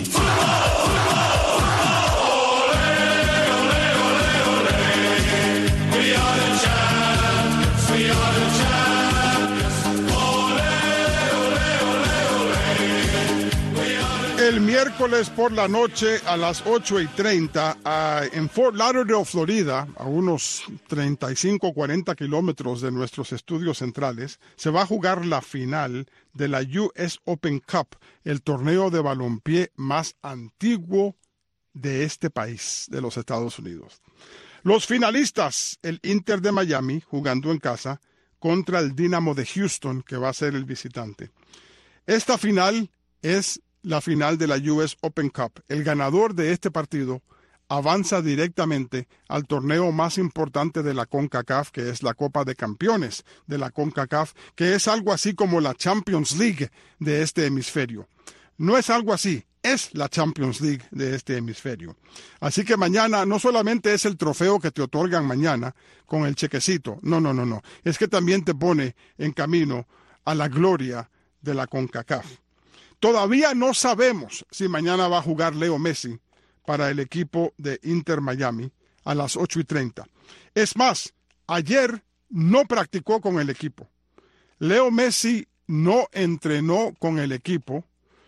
El miércoles por la noche a las ocho y treinta uh, en Fort Lauderdale, Florida, a unos treinta y cinco a cuarenta kilómetros de nuestros estudios centrales, se va a jugar la final de la U S Open Cup, el torneo de balompié más antiguo de este país, de los Estados Unidos. Los finalistas, el Inter de Miami, jugando en casa, contra el Dynamo de Houston, que va a ser el visitante. Esta final es la final de la U S Open Cup. El ganador de este partido avanza directamente al torneo más importante de la CONCACAF, que es la Copa de Campeones de la CONCACAF, que es algo así como la Champions League de este hemisferio. No es algo así, es la Champions League de este hemisferio. Así que mañana no solamente es el trofeo que te otorgan mañana con el chequecito, no, no, no, no. Es que también te pone en camino a la gloria de la CONCACAF. Todavía no sabemos si mañana va a jugar Leo Messi para el equipo de Inter Miami a las ocho y treinta. Es más, ayer no practicó con el equipo. Leo Messi no entrenó con el equipo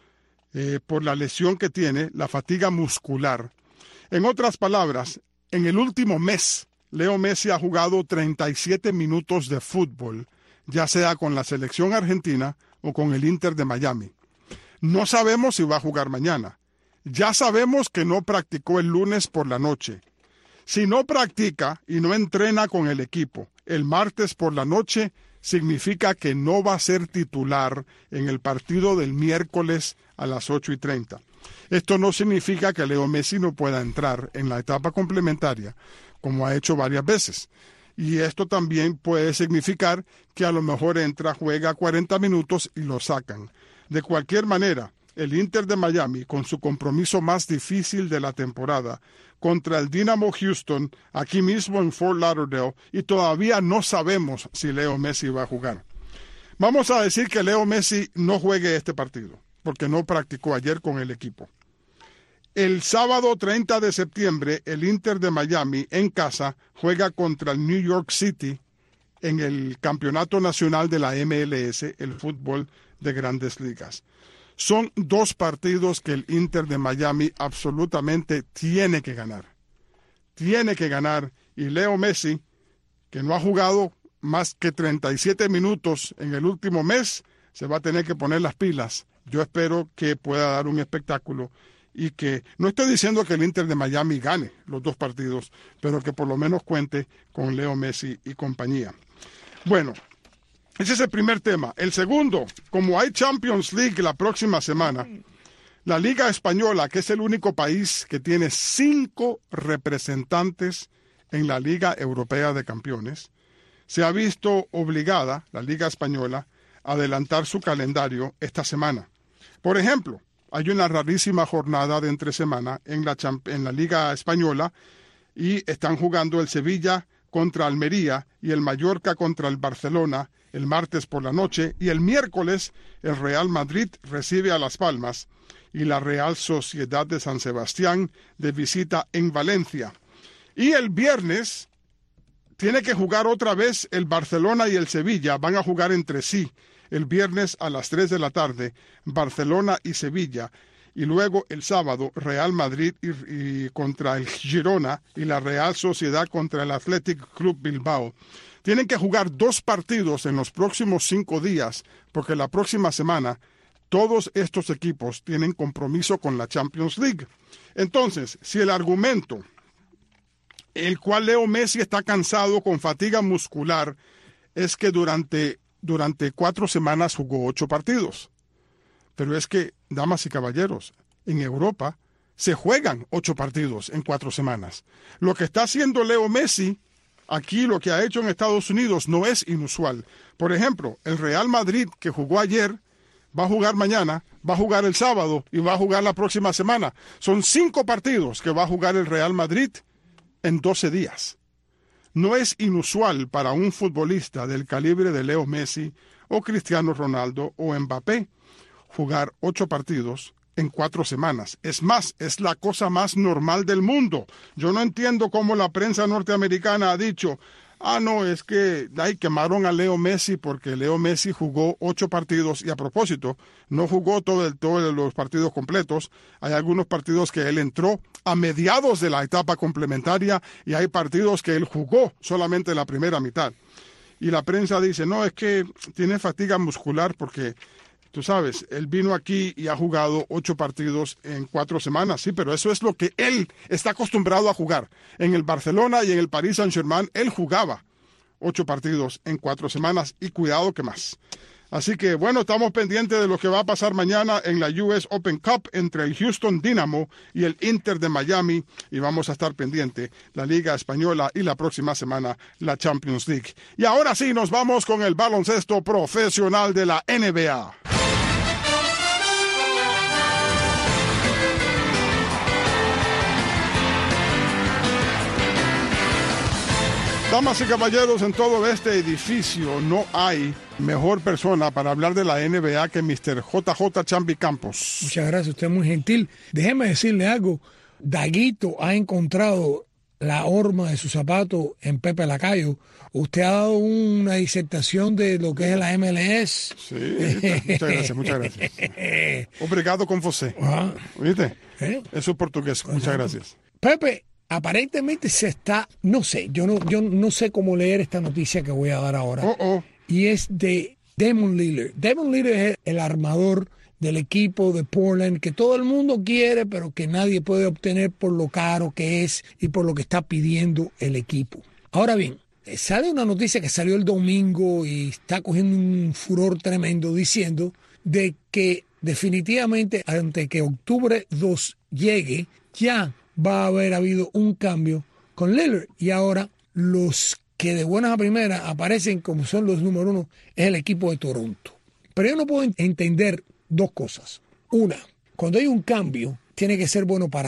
eh, por la lesión que tiene, la fatiga muscular. En otras palabras, en el último mes, Leo Messi ha jugado treinta y siete minutos de fútbol, ya sea con la selección argentina o con el Inter de Miami. No sabemos si va a jugar mañana. Ya sabemos que no practicó el lunes por la noche. Si no practica y no entrena con el equipo el martes por la noche, significa que no va a ser titular en el partido del miércoles a las ocho y treinta. Esto no significa que Leo Messi no pueda entrar en la etapa complementaria, como ha hecho varias veces. Y esto también puede significar que a lo mejor entra, juega cuarenta minutos y lo sacan. De cualquier manera, el Inter de Miami, con su compromiso más difícil de la temporada contra el Dynamo Houston, aquí mismo en Fort Lauderdale, y todavía no sabemos si Leo Messi va a jugar. Vamos a decir que Leo Messi no juegue este partido, porque no practicó ayer con el equipo. El sábado treinta de septiembre, el Inter de Miami, en casa, juega contra el New York City en el Campeonato Nacional de la M L S, el fútbol de Grandes Ligas. Son dos partidos que el Inter de Miami absolutamente tiene que ganar. Tiene que ganar. Y Leo Messi, que no ha jugado más que treinta y siete minutos en el último mes, se va a tener que poner las pilas. Yo espero que pueda dar un espectáculo y que, no estoy diciendo que el Inter de Miami gane los dos partidos, pero que por lo menos cuente con Leo Messi y compañía. Bueno, ese es el primer tema. El segundo, como hay Champions League la próxima semana, la Liga Española, que es el único país que tiene cinco representantes en la Liga Europea de Campeones, se ha visto obligada, la Liga Española, a adelantar su calendario esta semana. Por ejemplo, hay una rarísima jornada de entre semana en la, en la Liga Española y están jugando el Sevilla contra Almería y el Mallorca contra el Barcelona el martes por la noche, y el miércoles el Real Madrid recibe a Las Palmas y la Real Sociedad de San Sebastián de visita en Valencia. Y el viernes tiene que jugar otra vez el Barcelona y el Sevilla, van a jugar entre sí el viernes a las tres de la tarde, Barcelona y Sevilla, y luego el sábado Real Madrid y, y contra el Girona y la Real Sociedad contra el Athletic Club Bilbao. Tienen que jugar dos partidos en los próximos cinco días, porque la próxima semana todos estos equipos tienen compromiso con la Champions League. Entonces, si el argumento, el cual Leo Messi está cansado con fatiga muscular, es que durante, durante cuatro semanas jugó ocho partidos. Pero es que, damas y caballeros, en Europa se juegan ocho partidos en cuatro semanas. Lo que está haciendo Leo Messi aquí, lo que ha hecho en Estados Unidos, no es inusual. Por ejemplo, el Real Madrid, que jugó ayer, va a jugar mañana, va a jugar el sábado y va a jugar la próxima semana. Son cinco partidos que va a jugar el Real Madrid en doce días. No es inusual para un futbolista del calibre de Leo Messi o Cristiano Ronaldo o Mbappé jugar ocho partidos en cuatro semanas. Es más, es la cosa más normal del mundo. Yo no entiendo cómo la prensa norteamericana ha dicho, ah, no, es que ay, quemaron a Leo Messi porque Leo Messi jugó ocho partidos y a propósito, no jugó todo el, todos los partidos completos. Hay algunos partidos que él entró a mediados de la etapa complementaria y hay partidos que él jugó solamente la primera mitad. Y la prensa dice, no, es que tiene fatiga muscular porque tú sabes, él vino aquí y ha jugado ocho partidos en cuatro semanas. Sí, pero eso es lo que él está acostumbrado a jugar. En el Barcelona y en el Paris Saint-Germain, él jugaba ocho partidos en cuatro semanas y cuidado que más. Así que, bueno, estamos pendientes de lo que va a pasar mañana en la U S Open Cup entre el Houston Dynamo y el Inter de Miami, y vamos a estar pendientes la Liga Española y la próxima semana la Champions League. Y ahora sí, nos vamos con el baloncesto profesional de la N B A. Damas y caballeros, en todo este edificio no hay mejor persona para hablar de la N B A que mister J J Chambi Campos. Muchas gracias, usted es muy gentil. Déjeme decirle algo, Daguito ha encontrado la horma de su zapato en Pepe Lacayo. Usted ha dado una disertación de lo que es la M L S. Sí, muchas gracias, muchas gracias. Obrigado con você. Ah. ¿Viste? ¿Eh? Eso es portugués, muchas gracias. Pepe, aparentemente se está, no sé, yo no, yo no sé cómo leer esta noticia que voy a dar ahora. Oh, oh. Y es de Damian Lillard. Damian Lillard es el armador del equipo de Portland que todo el mundo quiere, pero que nadie puede obtener por lo caro que es y por lo que está pidiendo el equipo. Ahora bien, sale una noticia que salió el domingo y está cogiendo un furor tremendo diciendo de que definitivamente antes que octubre dos llegue, ya va a haber habido un cambio con Lillard y ahora los que de buenas a primeras aparecen como son los número uno es el equipo de Toronto. Pero yo no puedo entender dos cosas. Una, cuando hay un cambio, tiene que ser bueno para ti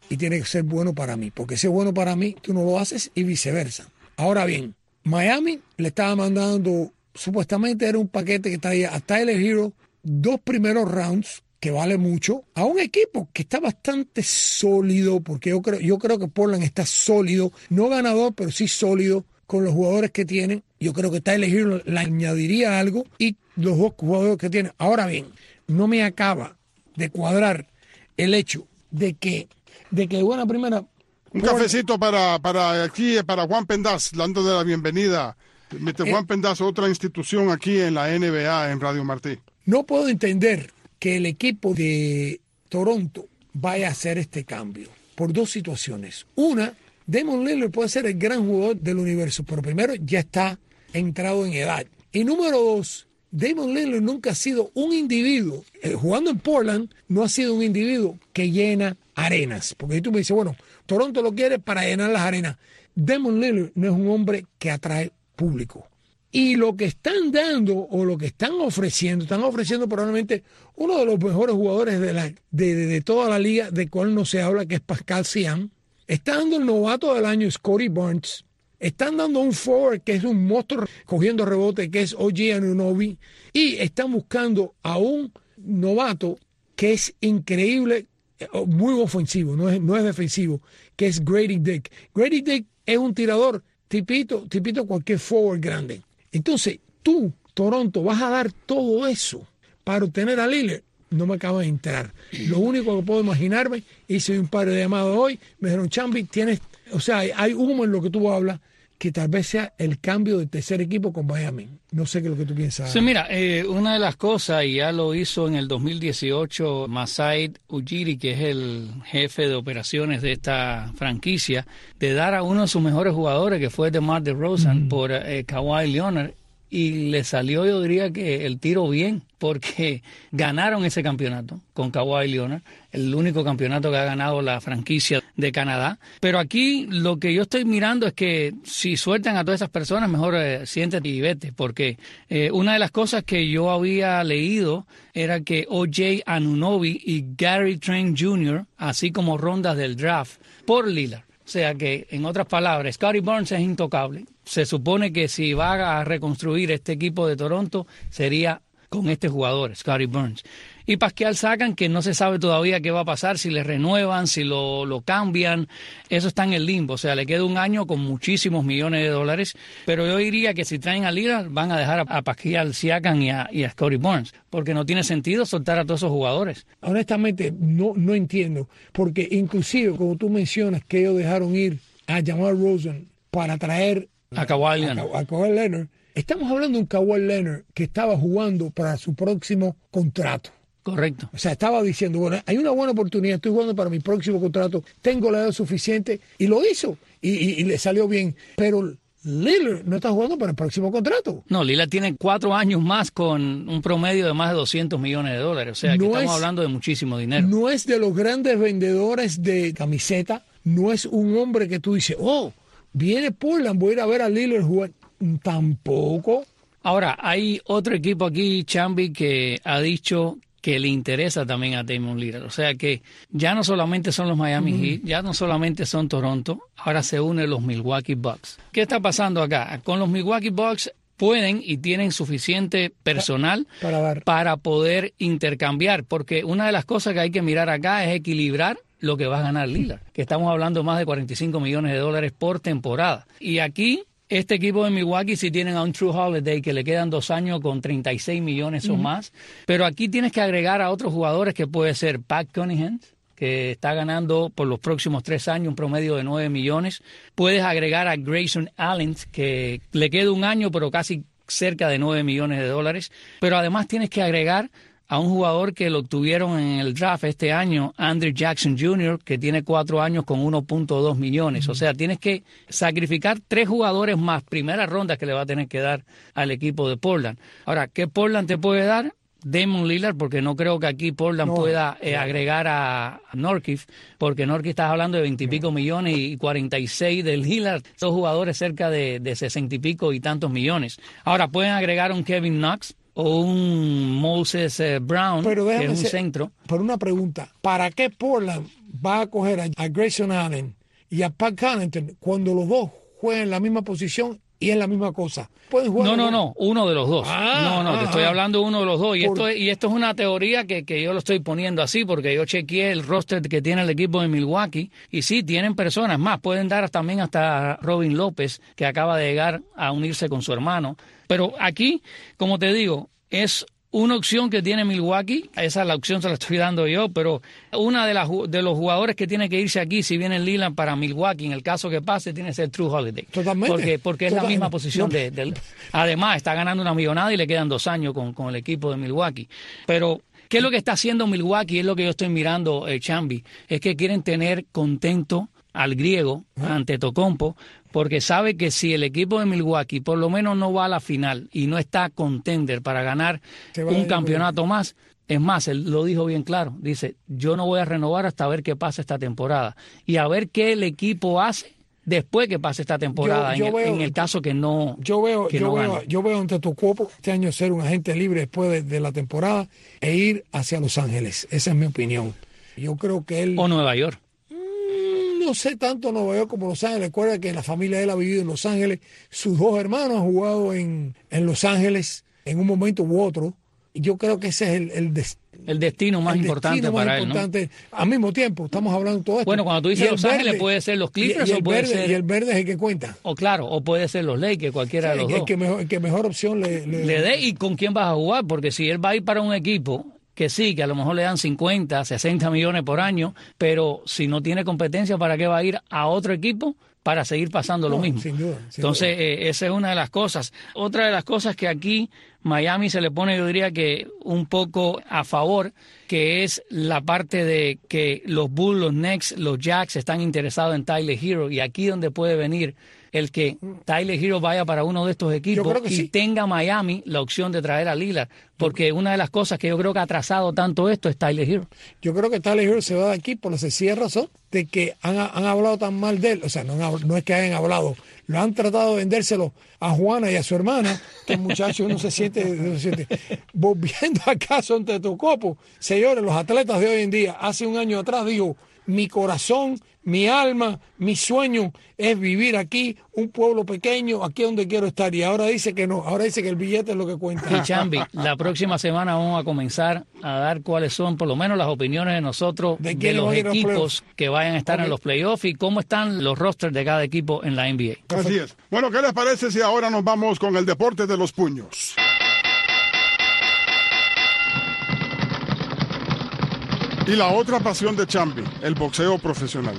y tiene que ser bueno para mí, porque si es bueno para mí, tú no lo haces y viceversa. Ahora bien, Miami le estaba mandando, supuestamente era un paquete que traía a Tyler Hero, dos primeros rounds, que vale mucho, a un equipo que está bastante sólido, porque yo creo, yo creo que Portland está sólido, no ganador, pero sí sólido, con los jugadores que tienen. Yo creo que Tyler Hero le añadiría algo y los dos jugadores que tienen. Ahora bien, no me acaba de cuadrar el hecho de que, de que buena primera... Un cafecito para, para aquí, para Juan Pendaz, dándole la bienvenida. mister Eh, Juan Pendaz, otra institución aquí en la N B A, en Radio Martí. No puedo entender que el equipo de Toronto vaya a hacer este cambio por dos situaciones. Una, Damian Lillard puede ser el gran jugador del universo, pero primero ya está entrado en edad. Y número dos, Damian Lillard nunca ha sido un individuo, eh, jugando en Portland, no ha sido un individuo que llena arenas. Porque tú me dices, bueno, Toronto lo quiere para llenar las arenas. Damian Lillard no es un hombre que atrae público. Y lo que están dando o lo que están ofreciendo, están ofreciendo probablemente uno de los mejores jugadores de, la, de, de, de toda la liga, de cual no se habla, que es Pascal Siakam. Está dando el novato del año, Scottie Barnes. Están dando un forward que es un monstruo cogiendo rebote, que es O G Anunoby. Y están buscando a un novato que es increíble, muy ofensivo, no es, no es defensivo, que es Grady Dick. Grady Dick es un tirador tipito, tipito cualquier forward grande. Entonces, tú, Toronto, vas a dar todo eso para obtener a Lillard. No me acabo de enterar. Lo único que puedo imaginarme, hice un par de llamadas hoy, me dijeron, Chambi, tienes, o sea, hay humo en lo que tú hablas, que tal vez sea el cambio de tercer equipo con Miami. No sé qué es lo que tú piensas. Sí, mira, eh, una de las cosas, y ya lo hizo en el dos mil dieciocho Masai Ujiri, que es el jefe de operaciones de esta franquicia, de dar a uno de sus mejores jugadores, que fue DeMar DeRozan, mm. por eh, Kawhi Leonard, y le salió, yo diría que el tiro bien, porque ganaron ese campeonato con Kawhi Leonard, el único campeonato que ha ganado la franquicia de Canadá. Pero aquí lo que yo estoy mirando es que si sueltan a todas esas personas, mejor eh, siéntate y vete, porque eh, una de las cosas que yo había leído era que O J Anunoby y Gary Trent junior, así como rondas del draft, por Lillard. O sea que, en otras palabras, Scottie Barnes es intocable. Se supone que si va a reconstruir este equipo de Toronto, sería con este jugador, Scottie Barnes. Y Pascal Siakam, que no se sabe todavía qué va a pasar, si le renuevan, si lo, lo cambian. Eso está en el limbo. O sea, le queda un año con muchísimos millones de dólares. Pero yo diría que si traen a Lillard, van a dejar a, a Pascal Siakam y a, y a Scottie Barnes. Porque no tiene sentido soltar a todos esos jugadores. Honestamente, no, no entiendo. Porque inclusive, como tú mencionas, que ellos dejaron ir a Jamal Rosen para traer a Kawhi Leonard. A, a Kawhi Leonard. Estamos hablando de un Kawhi Leonard que estaba jugando para su próximo contrato. Correcto. O sea, estaba diciendo, bueno, hay una buena oportunidad, estoy jugando para mi próximo contrato, tengo la edad suficiente, y lo hizo, y, y, y le salió bien. Pero Lillard no está jugando para el próximo contrato. No, Lillard tiene cuatro años más con un promedio de más de doscientos millones de dólares. O sea, que no estamos es, hablando de muchísimo dinero. No es de los grandes vendedores de camiseta, no es un hombre que tú dices, oh, viene Portland, voy a ir a ver a Lillard jugar. Tampoco. Ahora, hay otro equipo aquí, Chambi, que ha dicho que le interesa también a Damian Lillard. O sea que ya no solamente son los Miami uh-huh. Heat, ya no solamente son Toronto, ahora se unen los Milwaukee Bucks. ¿Qué está pasando acá? Con los Milwaukee Bucks pueden y tienen suficiente personal para, para, para poder intercambiar, porque una de las cosas que hay que mirar acá es equilibrar lo que va a ganar Lillard, que estamos hablando de más de cuarenta y cinco millones de dólares por temporada. Y aquí este equipo de Milwaukee sí tienen a un True Holiday que le quedan dos años con treinta y seis millones uh-huh. o más. Pero aquí tienes que agregar a otros jugadores que puede ser Pat Cunningham, que está ganando por los próximos tres años un promedio de nueve millones. Puedes agregar a Grayson Allen, que le queda un año pero casi cerca de nueve millones de dólares. Pero además tienes que agregar a un jugador que lo obtuvieron en el draft este año, Andrew Jackson junior, que tiene cuatro años con uno punto dos millones. Uh-huh. O sea, tienes que sacrificar tres jugadores más, primera ronda que le va a tener que dar al equipo de Portland. Ahora, ¿qué Portland te puede dar? Damian Lillard, porque no creo que aquí Portland no, pueda eh, agregar a Nurkic, porque Nurkic estás hablando de veintipico no. millones y cuarenta y seis de Lillard, son jugadores cerca de, de sesenta y pico y tantos millones. Ahora, pueden agregar a un Kevin Knox o un Moses eh, Brown, pero que es un ser, centro. Por una pregunta, ¿para qué Portland va a coger a, a Grayson Allen y a Pat Connaughton cuando los dos juegan en la misma posición y es la misma cosa? ¿Pueden jugar? No, no, no, uno de los dos. Ah, no, no, ah, te estoy ah. hablando de uno de los dos. Y, Por... esto, es, y esto es una teoría que, que yo lo estoy poniendo así porque yo chequeé el roster que tiene el equipo de Milwaukee y sí, tienen personas más. Pueden dar también hasta Robin López, que acaba de llegar a unirse con su hermano. Pero aquí, como te digo, es una opción que tiene Milwaukee, esa es la opción, se la estoy dando yo, pero una de, las, de los jugadores que tiene que irse aquí, si viene Lillard para Milwaukee, en el caso que pase, tiene que ser True Holiday. Totalmente. Porque, porque es Totalmente. la misma posición. No. De, de, además, está ganando una millonada y le quedan dos años con, con el equipo de Milwaukee. Pero, ¿qué es lo que está haciendo Milwaukee? Es lo que yo estoy mirando, eh, Chambi. Es que quieren tener contento al griego ante Tocompo, porque sabe que si el equipo de Milwaukee por lo menos no va a la final y no está contender para ganar un campeonato más, es más, él lo dijo bien claro, dice, yo no voy a renovar hasta ver qué pasa esta temporada y a ver qué el equipo hace después que pase esta temporada, yo, yo en, el, veo, en el caso que no yo veo que yo no veo gane. yo veo ante Tocompo este año ser un agente libre después de, de la temporada e ir hacia Los Ángeles. Esa es mi opinión. Yo creo que él o Nueva York. No sé tanto Nueva York como Los Ángeles. Recuerda que la familia de él ha vivido en Los Ángeles. Sus dos hermanos han jugado en, en Los Ángeles en un momento u otro. Y yo creo que ese es el, el, des, el destino más el importante destino para más él, importante. ¿no? Al mismo tiempo, estamos hablando de todo esto. Bueno, cuando tú dices Los verde, Ángeles, puede ser los Clippers y, y o puede verde, ser... Y el verde es el que cuenta. O claro, o puede ser los Lakers, cualquiera sí, de los el, dos. Que mejor, el que mejor opción le, le... le dé y con quién vas a jugar, porque si él va a ir para un equipo que sí, que a lo mejor le dan cincuenta, sesenta millones por año, pero si no tiene competencia, ¿para qué va a ir a otro equipo? Para seguir pasando no, lo mismo. Sin duda, sin Entonces, duda. Eh, esa es una de las cosas. Otra de las cosas que aquí Miami se le pone, yo diría que un poco a favor, que es la parte de que los Bulls, los Knicks, los Jacks están interesados en Tyler Hero, y aquí donde puede venir el que Tyler Hero vaya para uno de estos equipos y sí. tenga Miami la opción de traer a Lillard, porque una de las cosas que yo creo que ha atrasado tanto esto es Tyler Hero. Yo creo que Tyler Hero se va de aquí por la sencilla razón de que han, han hablado tan mal de él, o sea, no, han, no es que hayan hablado, lo han tratado de vendérselo a Juana y a su hermana, que el muchacho no se siente, no se siente. Volviendo al caso ante Tocompo, señores, los atletas de hoy en día, hace un año atrás dijo, mi corazón, mi alma, mi sueño es vivir aquí, un pueblo pequeño, aquí donde quiero estar. Y ahora dice que no, ahora dice que el billete es lo que cuenta. Y Chambi, la próxima semana vamos a comenzar a dar cuáles son, por lo menos, las opiniones de nosotros de, de los equipos los que vayan a estar okay. en los playoffs y cómo están los rosters de cada equipo en la N B A. Así es. Bueno, ¿qué les parece si ahora nos vamos con el deporte de los puños? Y la otra pasión de Chambi, el boxeo profesional.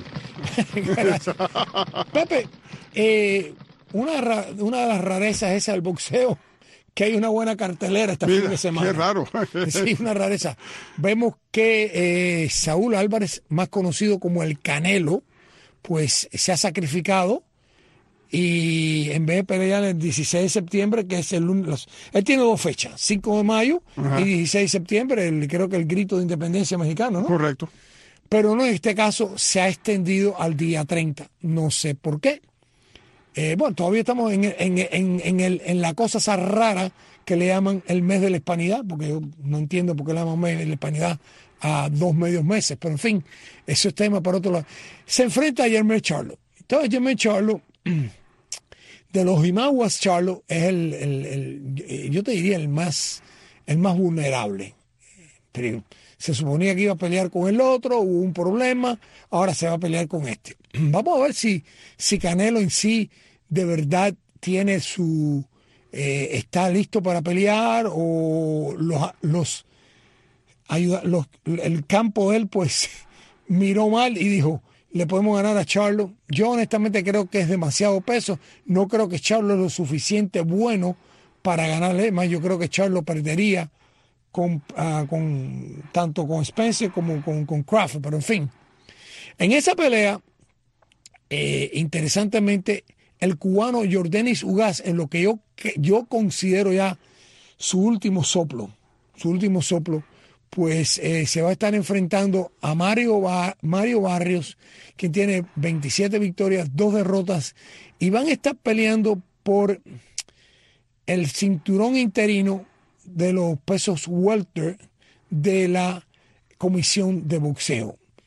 Pepe, eh, una, una de las rarezas esa del boxeo, que hay una buena cartelera esta Mira, fin de semana. Qué raro. Sí, una rareza. Vemos que eh, Saúl Álvarez, más conocido como el Canelo, pues se ha sacrificado y en vez de pelear el dieciséis de septiembre, que es el lunes, él tiene dos fechas, cinco de mayo Ajá. y dieciséis de septiembre, el, creo que el grito de independencia mexicano, ¿no? Correcto. Pero no, en este caso se ha extendido al día treinta, no sé por qué. Eh, bueno, todavía estamos en, en, en, en, el, en la cosa esa rara que le llaman el mes de la hispanidad, porque yo no entiendo por qué le llaman mes de la hispanidad a dos medios meses, pero en fin, eso es tema para otro lado. Se enfrenta a Jermell Charlo. Entonces Jermell Charlo, de los Imaguas, Charlo es el, el, el, yo te diría el más, el más vulnerable. Pero se suponía que iba a pelear con el otro, hubo un problema, ahora se va a pelear con este. Vamos a ver si, si Canelo en sí de verdad tiene su, eh, está listo para pelear o los, los, ayuda, los, el campo de él pues miró mal y dijo, le podemos ganar a Charlo. Yo honestamente creo que es demasiado peso. No creo que Charlo es lo suficiente bueno para ganarle. Más yo creo que Charlo perdería con, uh, con tanto con Spencer como con, con Crawford. Pero en fin, en esa pelea, eh, interesantemente, el cubano Yordenis Ugas, en lo que yo, que yo considero ya su último soplo, su último soplo, pues eh, se va a estar enfrentando a Mario, ba- Mario Barrios, quien tiene veintisiete victorias, dos derrotas, y van a estar peleando por el cinturón interino de los pesos welter de la Comisión de Boxeo.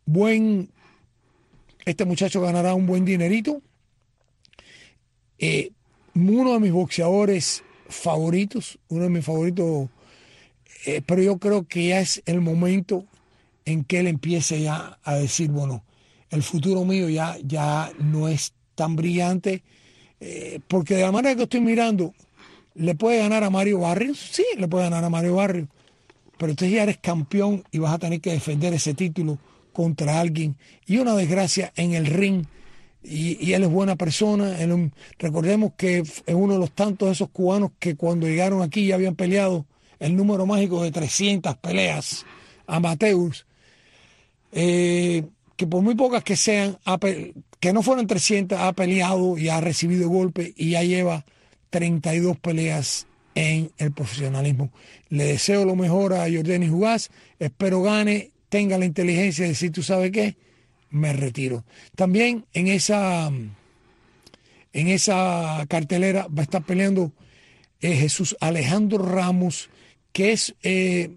buen, este muchacho ganará un buen dinerito. Eh, uno de mis boxeadores favoritos, uno de mis favoritos, eh, pero yo creo que ya es el momento en que él empiece ya a decir, bueno, el futuro mío ya, ya no es tan brillante, eh, porque de la manera que estoy mirando, ¿le puede ganar a Mario Barrios? Sí, le puede ganar a Mario Barrios, pero entonces ya eres campeón y vas a tener que defender ese título contra alguien, y una desgracia en el ring. Y, y él es buena persona. Él, recordemos que es uno de los tantos de esos cubanos que cuando llegaron aquí ya habían peleado el número mágico de trescientas peleas amateurs, eh, que por muy pocas que sean, que no fueran trescientas, ha peleado y ha recibido golpes y ya lleva treinta y dos peleas en el profesionalismo. Le deseo lo mejor a Yordenis Ugas, espero gane, tenga la inteligencia de decir, ¿tú sabes qué? Me retiro. También en esa en esa cartelera va a estar peleando eh, Jesús Alejandro Ramos, que es eh,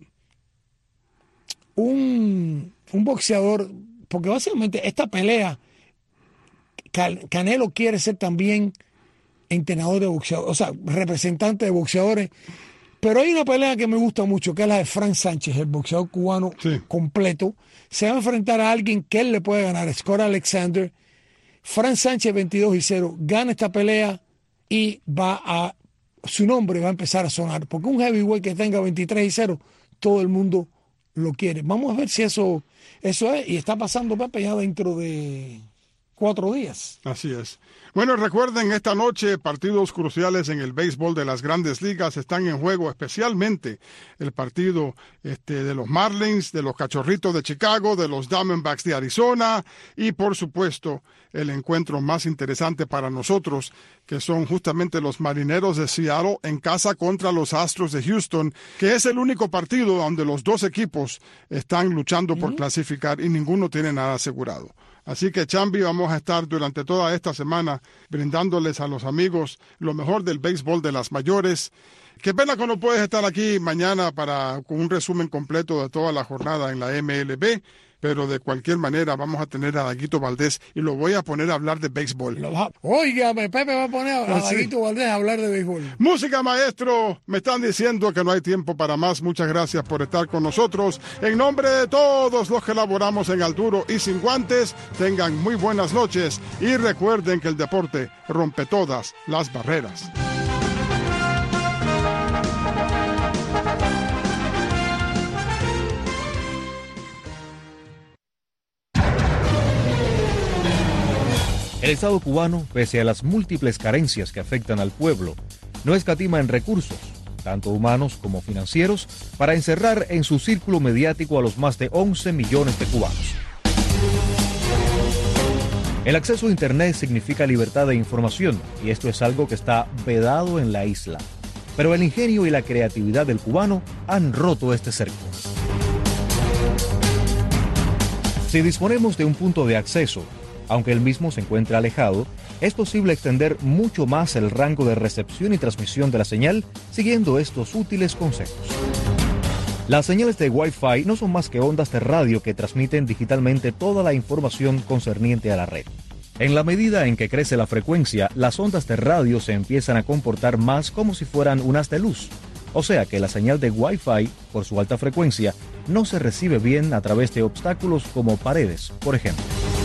un, un boxeador, porque básicamente esta pelea, Canelo quiere ser también entrenador de boxeadores, o sea, representante de boxeadores. Pero hay una pelea que me gusta mucho, que es la de Frank Sánchez, el boxeador cubano sí. completo. Se va a enfrentar a alguien que él le puede ganar, Scott Alexander. Frank Sánchez, veintidós y cero, gana esta pelea y va a, su nombre va a empezar a sonar. Porque un heavyweight que tenga veintitrés y cero, todo el mundo lo quiere. Vamos a ver si eso, eso es. Y está pasando, Pepe, ya dentro de cuatro días. Así es. Bueno, recuerden, esta noche partidos cruciales en el béisbol de las Grandes Ligas están en juego, especialmente el partido este, de los Marlins, de los Cachorritos de Chicago, de los Diamondbacks de Arizona y, por supuesto, el encuentro más interesante para nosotros, que son justamente los Marineros de Seattle en casa contra los Astros de Houston, que es el único partido donde los dos equipos están luchando por uh-huh. clasificar y ninguno tiene nada asegurado. Así que, Chambi, vamos a estar durante toda esta semana brindándoles a los amigos lo mejor del béisbol de las mayores. Qué pena que no puedes estar aquí mañana para con un resumen completo de toda la jornada en la M L B, pero de cualquier manera vamos a tener a Daguito Valdés y lo voy a poner a hablar de béisbol. Oiga, Pepe va a poner a, a Daguito Valdés a hablar de béisbol. Música, maestro. Me están diciendo que no hay tiempo para más. Muchas gracias por estar con nosotros. En nombre de todos los que laboramos en Alturo y Sin Guantes, tengan muy buenas noches y recuerden que el deporte rompe todas las barreras. El Estado cubano, pese a las múltiples carencias que afectan al pueblo, no escatima en recursos, tanto humanos como financieros, para encerrar en su círculo mediático a los más de once millones de cubanos. El acceso a Internet significa libertad de información, y esto es algo que está vedado en la isla. Pero el ingenio y la creatividad del cubano han roto este cerco. Si disponemos de un punto de acceso, aunque el mismo se encuentre alejado, es posible extender mucho más el rango de recepción y transmisión de la señal siguiendo estos útiles consejos. Las señales de Wi-Fi no son más que ondas de radio que transmiten digitalmente toda la información concerniente a la red. En la medida en que crece la frecuencia, las ondas de radio se empiezan a comportar más como si fueran un haz de luz. O sea que la señal de Wi-Fi, por su alta frecuencia, no se recibe bien a través de obstáculos como paredes, por ejemplo.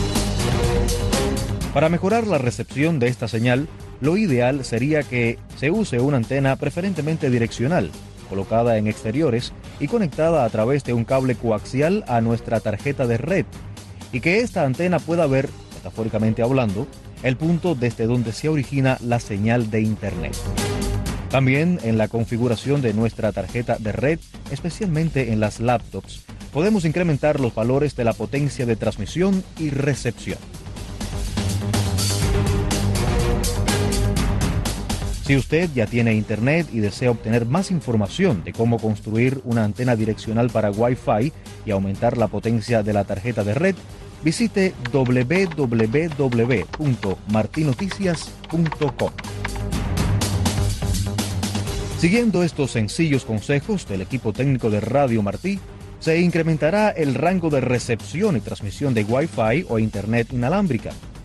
Para mejorar la recepción de esta señal, lo ideal sería que se use una antena preferentemente direccional, colocada en exteriores y conectada a través de un cable coaxial a nuestra tarjeta de red, y que esta antena pueda ver, metafóricamente hablando, el punto desde donde se origina la señal de Internet. También en la configuración de nuestra tarjeta de red, especialmente en las laptops, podemos incrementar los valores de la potencia de transmisión y recepción. Si usted ya tiene Internet y desea obtener más información de cómo construir una antena direccional para Wi-Fi y aumentar la potencia de la tarjeta de red, visite doble u doble u doble u punto martinoticias punto com. Siguiendo estos sencillos consejos del equipo técnico de Radio Martí, Se incrementará el rango de recepción y transmisión de Wi-Fi o Internet inalámbrica.